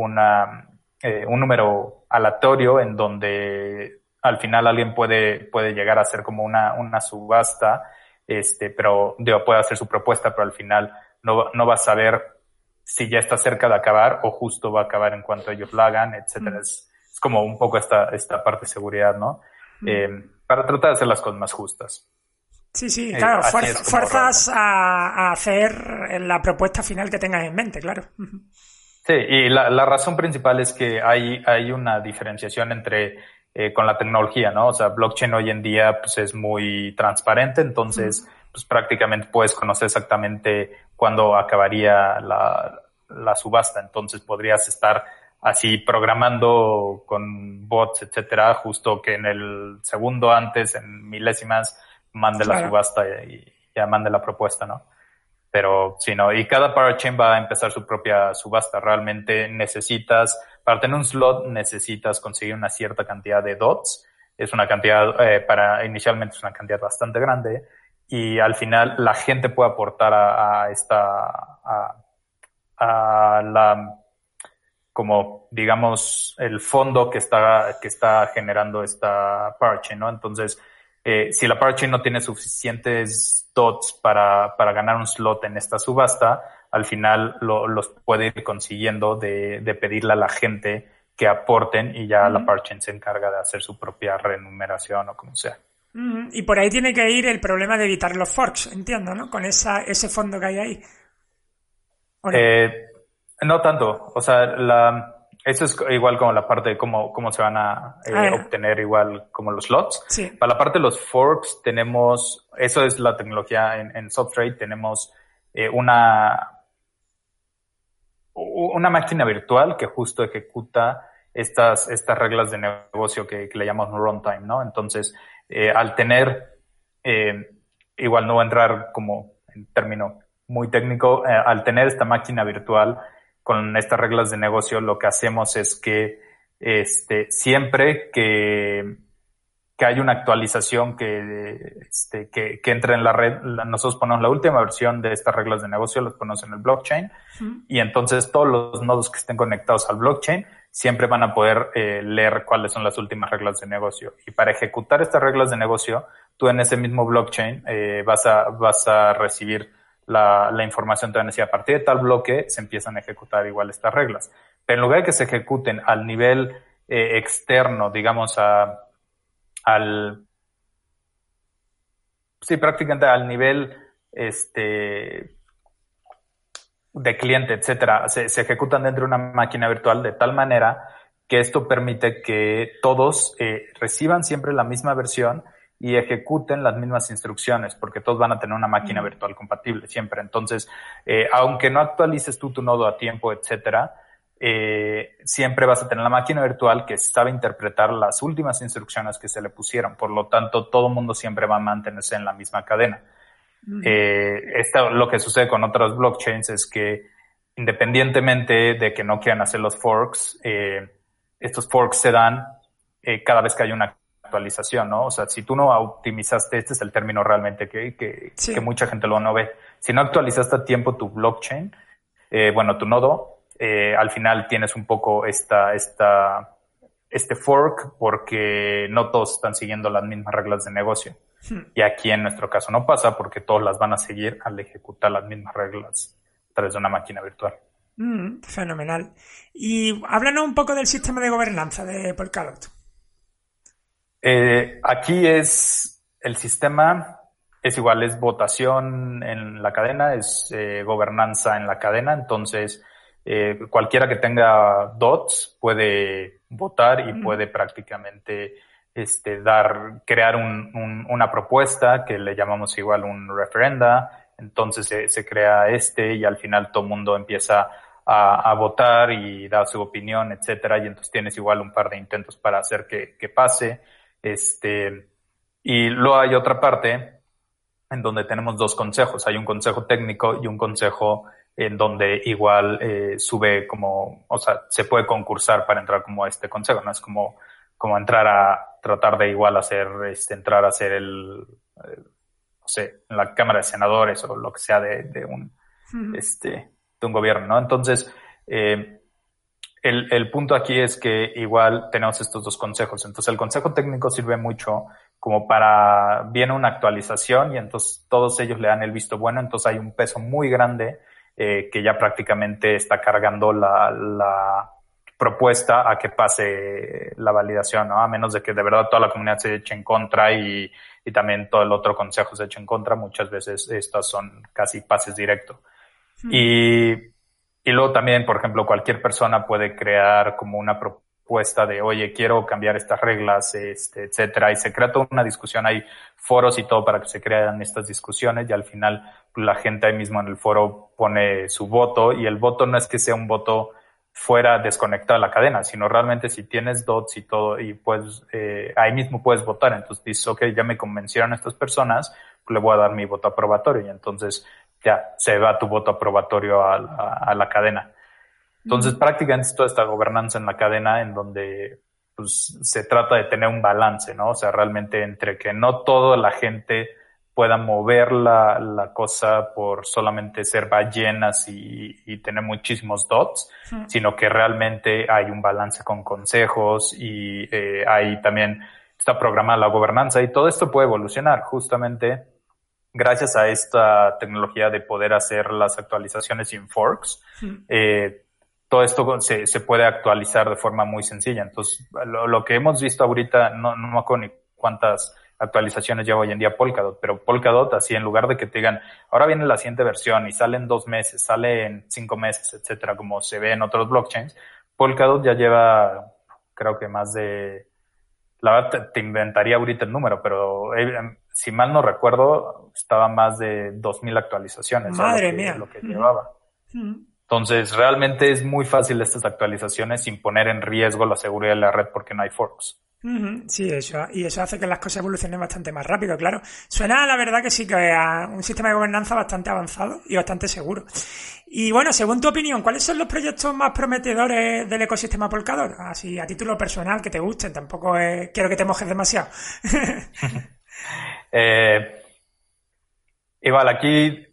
número aleatorio en donde al final alguien puede llegar a hacer como una subasta, pero puede hacer su propuesta, pero al final no va a saber si ya está cerca de acabar o justo va a acabar en cuanto ellos la hagan, etcétera. Es como un poco esta parte de seguridad, ¿no? Para tratar de hacer las cosas más justas. Sí, claro, fuerzas a hacer la propuesta final que tengas en mente, claro. Sí, y la razón principal es que hay una diferenciación con la tecnología, ¿no? O sea, blockchain hoy en día pues es muy transparente, entonces pues prácticamente puedes conocer exactamente cuándo acabaría la subasta. Entonces podrías estar así programando con bots, etcétera, justo que en el segundo antes, en milésimas, mande la subasta y ya mande la propuesta, ¿no? Pero sí, ¿no? Y cada parachain va a empezar su propia subasta. Realmente para tener un slot necesitas conseguir una cierta cantidad de dots. Es una cantidad, inicialmente es una cantidad bastante grande. Y al final la gente puede aportar como digamos el fondo que está generando esta parachain, ¿no? Entonces, si la parachain no tiene suficientes dots para ganar un slot en esta subasta, al final los puede ir consiguiendo de pedirle a la gente que aporten y ya la parachain se encarga de hacer su propia remuneración o como sea. Y por ahí tiene que ir el problema de evitar los forks, entiendo, ¿no? Con ese fondo que hay ahí. ¿O no? No tanto, o sea, eso es igual como la parte de cómo se van a obtener igual como los slots. Sí. Para la parte de los forks eso es la tecnología en Substrate, tenemos una máquina virtual que justo ejecuta estas reglas de negocio que le llamamos runtime, ¿no? Entonces, al tener, igual no voy a entrar como en término muy técnico, al tener esta máquina virtual con estas reglas de negocio, lo que hacemos es que siempre que hay una actualización que entre en la red, nosotros ponemos la última versión de estas reglas de negocio, los ponemos en el blockchain, y entonces todos los nodos que estén conectados al blockchain siempre van a poder leer cuáles son las últimas reglas de negocio. Y para ejecutar estas reglas de negocio, tú en ese mismo blockchain vas a recibir la información. Te van a decir, a partir de tal bloque se empiezan a ejecutar igual estas reglas. Pero en lugar de que se ejecuten al nivel externo, digamos prácticamente al nivel de cliente, etcétera, se ejecutan dentro de una máquina virtual de tal manera que esto permite que todos reciban siempre la misma versión y ejecuten las mismas instrucciones, porque todos van a tener una máquina virtual compatible siempre. Entonces, aunque no actualices tú tu nodo a tiempo, etcétera, siempre vas a tener la máquina virtual que sabe interpretar las últimas instrucciones que se le pusieron. Por lo tanto, todo el mundo siempre va a mantenerse en la misma cadena. Lo que sucede con otras blockchains es que, independientemente de que no quieran hacer los forks, estos forks se dan cada vez que hay una actualización, ¿no? O sea, si tú no optimizaste, este es el término realmente que mucha gente no ve. Si no actualizaste a tiempo tu blockchain, tu nodo, al final tienes un poco este fork porque no todos están siguiendo las mismas reglas de negocio. Y aquí en nuestro caso no pasa porque todos las van a seguir al ejecutar las mismas reglas a través de una máquina virtual. Fenomenal. Y háblanos un poco del sistema de gobernanza de Polkadot. Aquí el sistema es igual, es votación en la cadena, es gobernanza en la cadena. Entonces, cualquiera que tenga dots puede votar y puede prácticamente crear una propuesta que le llamamos igual un referenda. Entonces se crea y al final todo el mundo empieza a votar y da su opinión, etcétera, y entonces tienes igual un par de intentos para hacer que pase. Y luego hay otra parte en donde tenemos dos consejos. Hay un consejo técnico y un consejo en donde igual sube se puede concursar para entrar como a este consejo, ¿no? Es como entrar a tratar de igual entrar a hacer en la Cámara de Senadores o lo que sea de un gobierno, ¿no? Entonces, el punto aquí es que igual tenemos estos dos consejos. Entonces, el consejo técnico sirve mucho como viene una actualización y entonces todos ellos le dan el visto bueno. Entonces, hay un peso muy grande que ya prácticamente está cargando la propuesta a que pase la validación, ¿no? A menos de que de verdad toda la comunidad se eche en contra y también todo el otro consejo se eche en contra. Muchas veces estas son casi pases directos. Y luego también, por ejemplo, cualquier persona puede crear como una propuesta propuesta de, oye, quiero cambiar estas reglas, etcétera, y se crea toda una discusión, hay foros y todo para que se crean estas discusiones, y al final la gente ahí mismo en el foro pone su voto, y el voto no es que sea un voto fuera desconectado de la cadena, sino realmente si tienes dots y todo, y pues ahí mismo puedes votar. Entonces dices, ok, ya me convencieron estas personas, pues le voy a dar mi voto aprobatorio, y entonces ya se va tu voto aprobatorio a la cadena. Entonces prácticamente es toda esta gobernanza en la cadena en donde pues se trata de tener un balance, ¿no? O sea, realmente entre que no toda la gente pueda mover la cosa por solamente ser ballenas y tener muchísimos dots, sino que realmente hay un balance con consejos y hay también está programada la gobernanza, y todo esto puede evolucionar justamente gracias a esta tecnología de poder hacer las actualizaciones sin forks. Todo esto se puede actualizar de forma muy sencilla. Entonces, lo que hemos visto ahorita, no me acuerdo ni cuántas actualizaciones lleva hoy en día Polkadot, pero Polkadot, así en lugar de que te digan, ahora viene la siguiente versión y sale en 2 meses, sale en 5 meses, etcétera, como se ve en otros blockchains, Polkadot ya lleva, creo que más de, la verdad te inventaría ahorita el número, pero si mal no recuerdo, estaba más de 2,000 actualizaciones. Madre mía. Lo que llevaba. Entonces, realmente es muy fácil estas actualizaciones sin poner en riesgo la seguridad de la red porque no hay forks. Sí, eso hace que las cosas evolucionen bastante más rápido, claro. Suena, la verdad, que sí, que a un sistema de gobernanza bastante avanzado y bastante seguro. Y bueno, según tu opinión, ¿cuáles son los proyectos más prometedores del ecosistema Polkadot? Así, a título personal, que te gusten, tampoco quiero que te mojes demasiado. Igual, aquí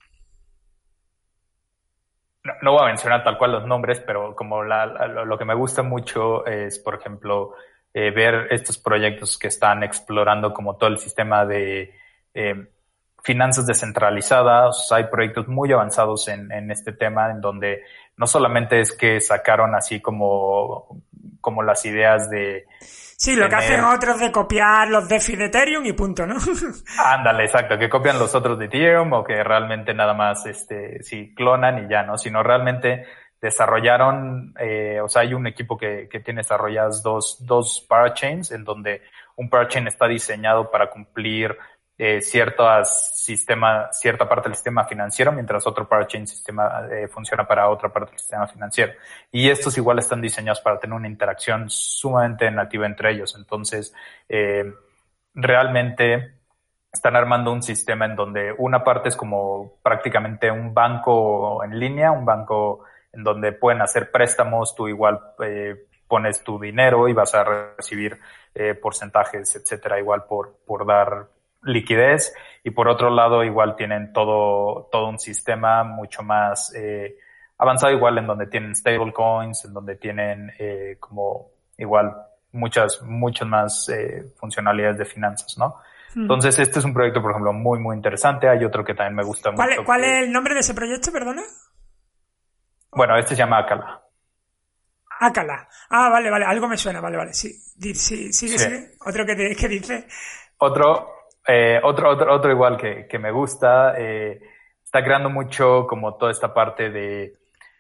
no voy a mencionar tal cual los nombres, pero como lo que me gusta mucho es, por ejemplo, ver estos proyectos que están explorando como todo el sistema de finanzas descentralizadas. Hay proyectos muy avanzados en este tema, en donde no solamente es que sacaron así como las ideas de... Sí, lo que hacen otros de copiar los DeFi de Ethereum y punto, ¿no? Ándale, exacto, que copian los otros de Ethereum o que realmente nada más sí clonan y ya, ¿no? Sino realmente desarrollaron, o sea, hay un equipo que tiene desarrolladas dos parachains, en donde un parachain está diseñado para cumplir cierta parte del sistema financiero, mientras otro parachain funciona para otra parte del sistema financiero. Y estos igual están diseñados para tener una interacción sumamente nativa entre ellos. Entonces, realmente están armando un sistema en donde una parte es como prácticamente un banco en línea, un banco en donde pueden hacer préstamos, tú igual pones tu dinero y vas a recibir porcentajes, etcétera, igual por dar liquidez. Y por otro lado, igual tienen todo un sistema mucho más avanzado, igual en donde tienen stablecoins, en donde tienen como igual muchas más funcionalidades de finanzas, ¿no? Entonces, este es un proyecto, por ejemplo, muy, muy interesante. Hay otro que también me gusta mucho. ¿Cuál es el nombre de ese proyecto, perdona? Bueno, este se llama Acala. Acala. Ah, vale, algo me suena, vale. Sí, sigue. Otro que dice. Otro igual que me gusta, está creando mucho como toda esta parte de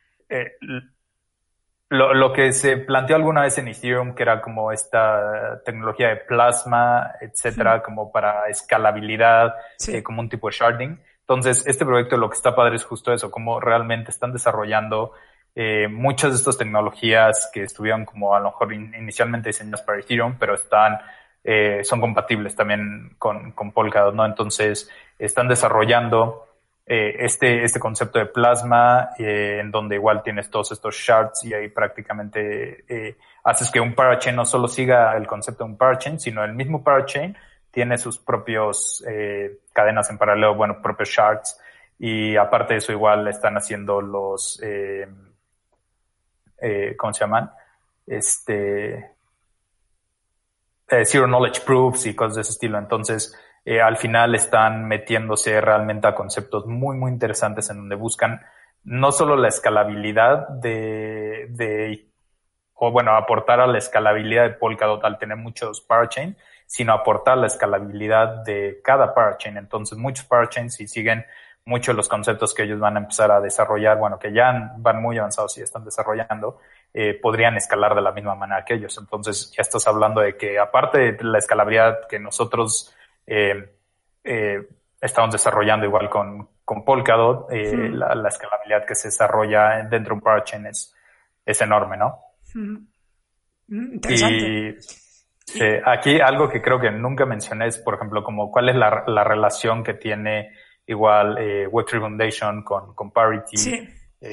lo que se planteó alguna vez en Ethereum, que era como esta tecnología de plasma, etcétera, como para escalabilidad, como un tipo de sharding. Entonces, este proyecto lo que está padre es justo eso, como realmente están desarrollando muchas de estas tecnologías que estuvieron como a lo mejor inicialmente diseñadas para Ethereum, pero son compatibles también con Polkadot, ¿no? Entonces, están desarrollando este concepto de plasma, en donde igual tienes todos estos shards y ahí prácticamente haces que un parachain no solo siga el concepto de un parachain, sino el mismo parachain tiene sus propios cadenas en paralelo, propios shards, y aparte de eso igual están haciendo los ¿cómo se llaman? Zero Knowledge Proofs y cosas de ese estilo. Entonces, al final están metiéndose realmente a conceptos muy, muy interesantes en donde buscan no solo la escalabilidad aportar a la escalabilidad de Polkadot al tener muchos parachains, sino aportar la escalabilidad de cada parachain. Entonces, muchos parachains sí siguen muchos de los conceptos que ellos van a empezar a desarrollar, que ya van muy avanzados y están desarrollando, podrían escalar de la misma manera que ellos. Entonces ya estás hablando de que aparte de la escalabilidad que nosotros estamos desarrollando igual con Polkadot, la escalabilidad que se desarrolla dentro de un parachain es enorme, ¿no? Interesante. Y aquí algo que creo que nunca mencioné es, por ejemplo, como cuál es la relación que tiene igual Web3 Foundation con Parity. Sí.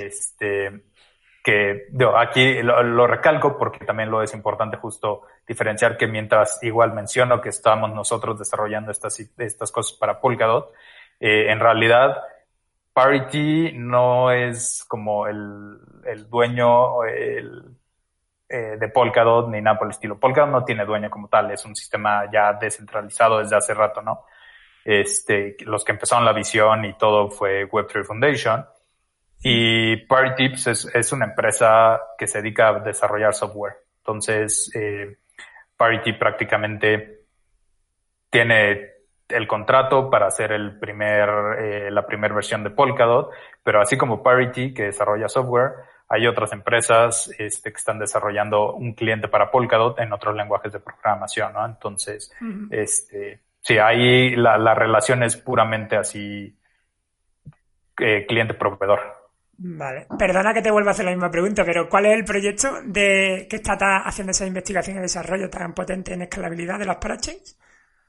Que aquí lo recalco porque también lo es importante justo diferenciar que mientras igual menciono que estamos nosotros desarrollando estas cosas para Polkadot, en realidad Parity no es como el dueño de Polkadot ni nada por el estilo. Polkadot no tiene dueño como tal, es un sistema ya descentralizado desde hace rato, ¿no? Los que empezaron la visión y todo fue Web3 Foundation. Y Parity es una empresa que se dedica a desarrollar software. Entonces, Parity prácticamente tiene el contrato para hacer la primera versión de Polkadot, pero así como Parity, que desarrolla software, hay otras empresas que están desarrollando un cliente para Polkadot en otros lenguajes de programación, ¿no? Entonces, sí, ahí la relación es puramente así, cliente-proveedor. Vale. Perdona que te vuelva a hacer la misma pregunta, pero ¿cuál es el proyecto que está haciendo esa investigación y desarrollo tan potente en escalabilidad de las parachains?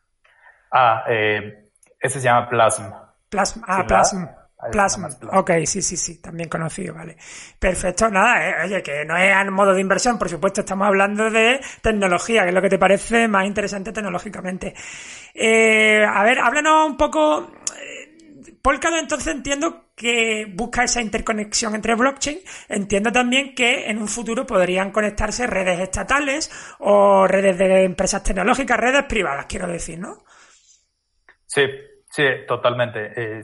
Ese se llama Plasm. Plasm. Ok, sí, también conocido, vale. Perfecto, nada, oye, que no es a modo de inversión, por supuesto, estamos hablando de tecnología, que es lo que te parece más interesante tecnológicamente. A ver, háblanos un poco. Polkadot, entonces entiendo que busca esa interconexión entre blockchain. Entiendo también que en un futuro podrían conectarse redes estatales o redes de empresas tecnológicas, redes privadas, quiero decir, ¿no? Sí, totalmente.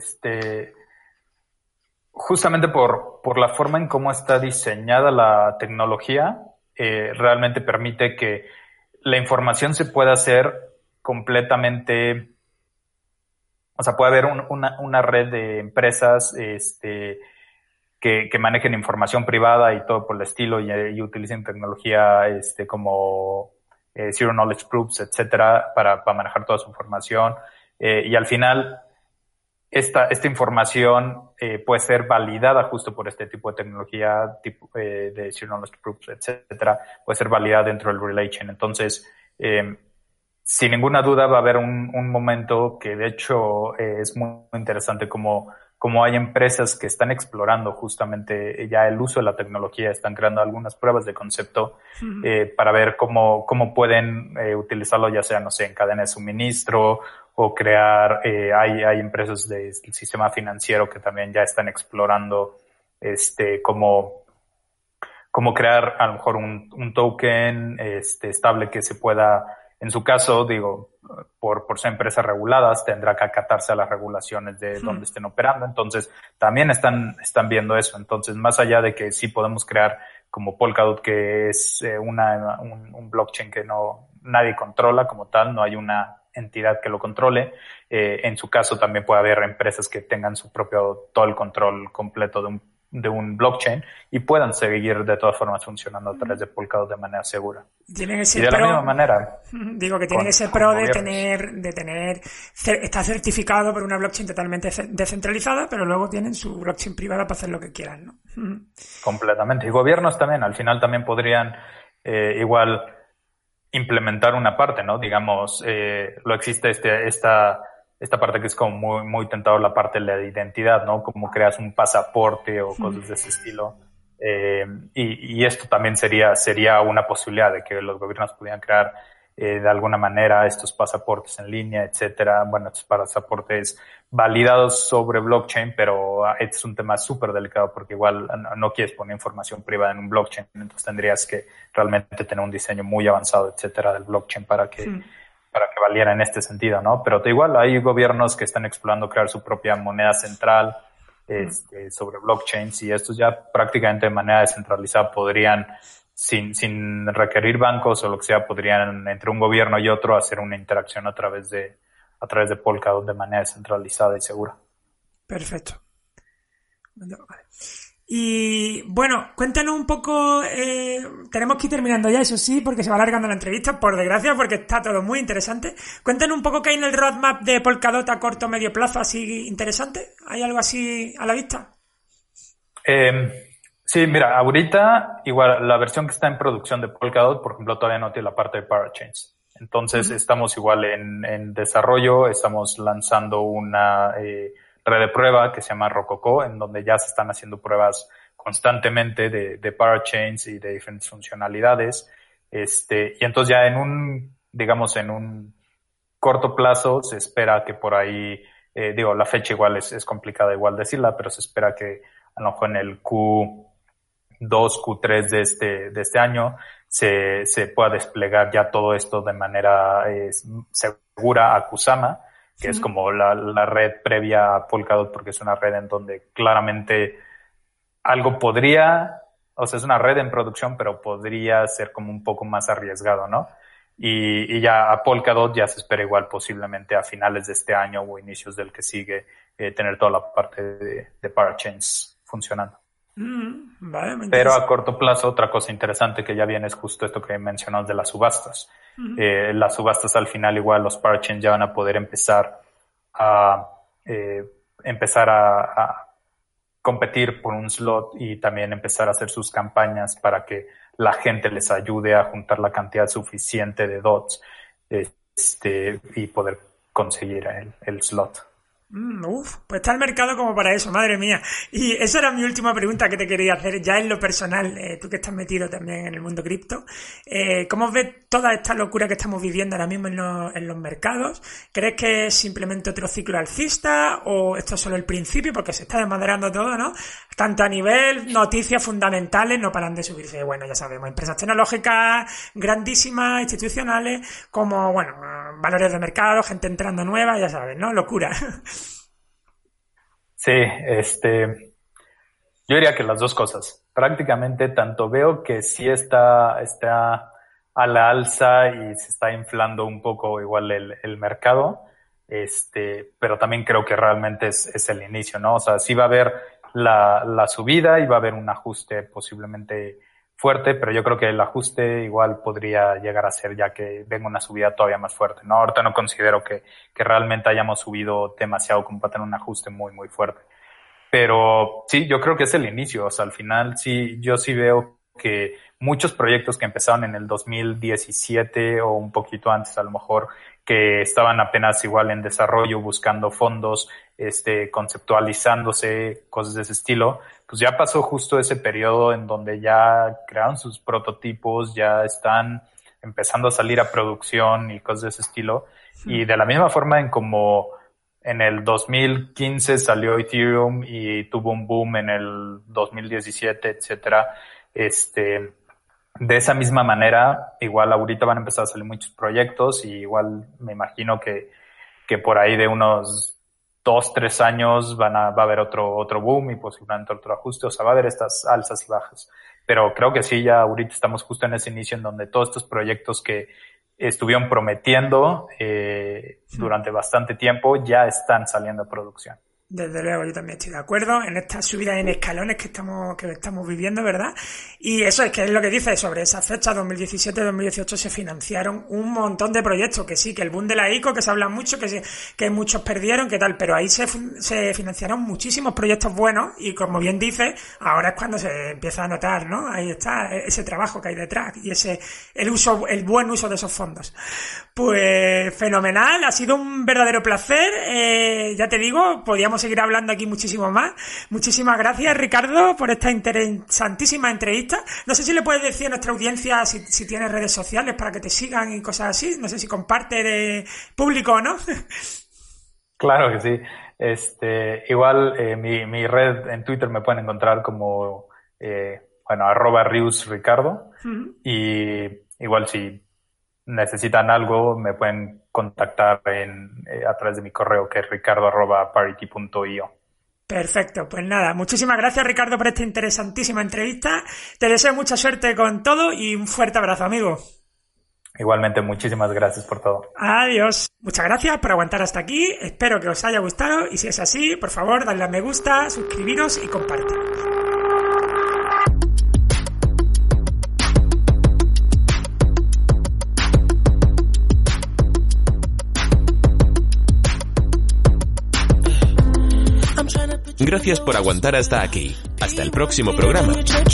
Justamente por la forma en cómo está diseñada la tecnología, realmente permite que la información se pueda hacer completamente. O sea, puede haber una red de empresas que manejen información privada y todo por el estilo y utilicen tecnología como Zero Knowledge Proofs, etcétera, para manejar toda su información. Y al final, esta información puede ser validada justo por este tipo de tecnología tipo, de Zero Knowledge Proofs, etcétera, puede ser validada dentro del Relay Chain. Entonces, sin ninguna duda va a haber un momento que de hecho es muy interesante como hay empresas que están explorando justamente ya el uso de la tecnología, están creando algunas pruebas de concepto para ver cómo pueden utilizarlo, ya sea, no sé, en cadena de suministro o crear, hay empresas del sistema financiero que también ya están explorando cómo crear a lo mejor un token estable que se pueda. En su caso, digo, por ser empresas reguladas, tendrá que acatarse a las regulaciones de donde estén operando. Entonces, también están viendo eso. Entonces, más allá de que sí podemos crear como Polkadot, que es un blockchain que nadie controla como tal, no hay una entidad que lo controle. En su caso, también puede haber empresas que tengan todo el control completo de un blockchain y puedan seguir de todas formas funcionando a través de Polkadot de manera segura. Tienen ese y de la misma manera. Digo que tienen ese pro de tener, está certificado por una blockchain totalmente descentralizada, pero luego tienen su blockchain privada para hacer lo que quieran, ¿no? Completamente. Y gobiernos también, al final también podrían igual implementar una parte, ¿no? Digamos, lo existe esta parte que es como muy, muy tentador, la parte de la identidad, ¿no? Como creas un pasaporte o cosas de ese estilo. Y esto también sería una posibilidad de que los gobiernos pudieran crear de alguna manera estos pasaportes en línea, etcétera. Bueno, estos pasaportes validados sobre blockchain, pero este es un tema súper delicado porque igual no quieres poner información privada en un blockchain, entonces tendrías que realmente tener un diseño muy avanzado, etcétera, del blockchain para que valiera en este sentido, ¿no? Pero igual hay gobiernos que están explorando crear su propia moneda central sobre blockchains y estos ya prácticamente de manera descentralizada podrían, sin requerir bancos o lo que sea, podrían entre un gobierno y otro hacer una interacción a través de Polkadot de manera descentralizada y segura. Perfecto. Vale. Y bueno, cuéntanos un poco, tenemos que ir terminando ya, eso sí, porque se va alargando la entrevista, por desgracia, porque está todo muy interesante. Cuéntanos un poco qué hay en el roadmap de Polkadot a corto o medio plazo, así interesante. ¿Hay algo así a la vista? Sí, mira, ahorita igual la versión que está en producción de Polkadot, por ejemplo, todavía no tiene la parte de parachains. Entonces estamos igual en desarrollo, estamos lanzando una red de prueba que se llama Rococo, en donde ya se están haciendo pruebas constantemente de parachains y de diferentes funcionalidades. Y entonces ya en un corto plazo se espera que por ahí, la fecha igual es complicada igual decirla, pero se espera que a lo mejor en el Q2, Q3 de este año se pueda desplegar ya todo esto de manera segura a Kusama, que es como la red previa a Polkadot, porque es una red en donde claramente algo podría, o sea, es una red en producción, pero podría ser como un poco más arriesgado, ¿no? Y ya a Polkadot ya se espera igual posiblemente a finales de este año o inicios del que sigue tener toda la parte de parachains funcionando. Vale, pero a corto plazo, otra cosa interesante que ya viene es justo esto que mencionamos de las subastas. Las subastas al final igual los parachains ya van a poder empezar a competir por un slot y también empezar a hacer sus campañas para que la gente les ayude a juntar la cantidad suficiente de dots y poder conseguir el slot. Pues está el mercado como para eso, madre mía. Y esa era mi última pregunta que te quería hacer ya en lo personal, tú que estás metido también en el mundo cripto. ¿Cómo ves toda esta locura que estamos viviendo ahora mismo en los mercados? ¿Crees que es simplemente otro ciclo alcista o esto es solo el principio? Porque se está desmadrando todo, ¿no? Tanto a nivel noticias fundamentales no paran de subirse. Bueno, ya sabemos, empresas tecnológicas grandísimas, institucionales, como, bueno, valores de mercado, gente entrando nueva, ya sabes, ¿no? Locura. Sí, yo diría que las dos cosas. Prácticamente tanto veo que sí está a la alza y se está inflando un poco igual el mercado, pero también creo que realmente es el inicio, ¿no? O sea, sí va a haber la subida y va a haber un ajuste posiblemente fuerte, pero yo creo que el ajuste igual podría llegar a ser ya que venga una subida todavía más fuerte, ¿no? Ahorita no considero que realmente hayamos subido demasiado como para tener un ajuste muy, muy fuerte. Pero sí, yo creo que es el inicio. O sea, al final sí, yo sí veo que muchos proyectos que empezaron en el 2017 o un poquito antes a lo mejor, que estaban apenas igual en desarrollo, buscando fondos, conceptualizándose, cosas de ese estilo, pues ya pasó justo ese periodo en donde ya crearon sus prototipos, ya están empezando a salir a producción y cosas de ese estilo. Y de la misma forma en como en el 2015 salió Ethereum y tuvo un boom en el 2017, etcétera, de esa misma manera, igual ahorita van a empezar a salir muchos proyectos y igual me imagino que por ahí de unos 2-3 años va a haber otro boom y posiblemente otro ajuste, o sea, va a haber estas alzas y bajas. Pero creo que sí, ya ahorita estamos justo en ese inicio en donde todos estos proyectos que estuvieron prometiendo durante bastante tiempo ya están saliendo a producción. Desde luego, yo también estoy de acuerdo en esta subida en escalones que estamos viviendo, ¿verdad? Y eso es que es lo que dice, sobre esa fecha, 2017-2018, se financiaron un montón de proyectos, que sí, que el boom de la ICO, que se habla mucho, que muchos perdieron, que tal, pero ahí se financiaron muchísimos proyectos buenos y, como bien dice, ahora es cuando se empieza a notar, ¿no? Ahí está ese trabajo que hay detrás y el buen uso de esos fondos. Pues fenomenal, ha sido un verdadero placer, ya te digo, podíamos seguir hablando aquí muchísimo más. Muchísimas gracias, Ricardo, por esta interesantísima entrevista. No sé si le puedes decir a nuestra audiencia si tienes redes sociales para que te sigan y cosas así. No sé si comparte público o no. Claro que sí. Igual mi red en Twitter me pueden encontrar como @riusricardo. Y igual si necesitan algo me pueden contactar a través de mi correo, que es ricardo@parity.io. Perfecto, pues nada, muchísimas gracias, Ricardo, por esta interesantísima entrevista. Te deseo mucha suerte con todo y un fuerte abrazo, amigo. Igualmente, muchísimas gracias por todo. Adiós. Muchas gracias por aguantar hasta aquí. Espero que os haya gustado y si es así, por favor, dadle a me gusta, suscribiros y compartir. Gracias por aguantar hasta aquí. Hasta el próximo programa.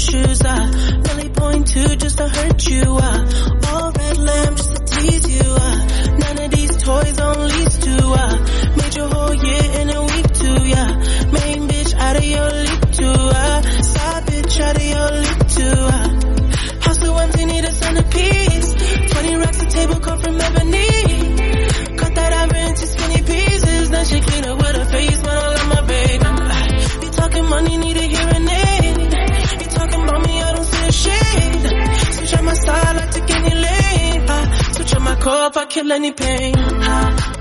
She clean up with her face, man, I love my baby. You talking money, need a hearing aid. You talking about me, I don't see a shade. Switch up my style, I take any lane. Switch up my core if I kill any pain.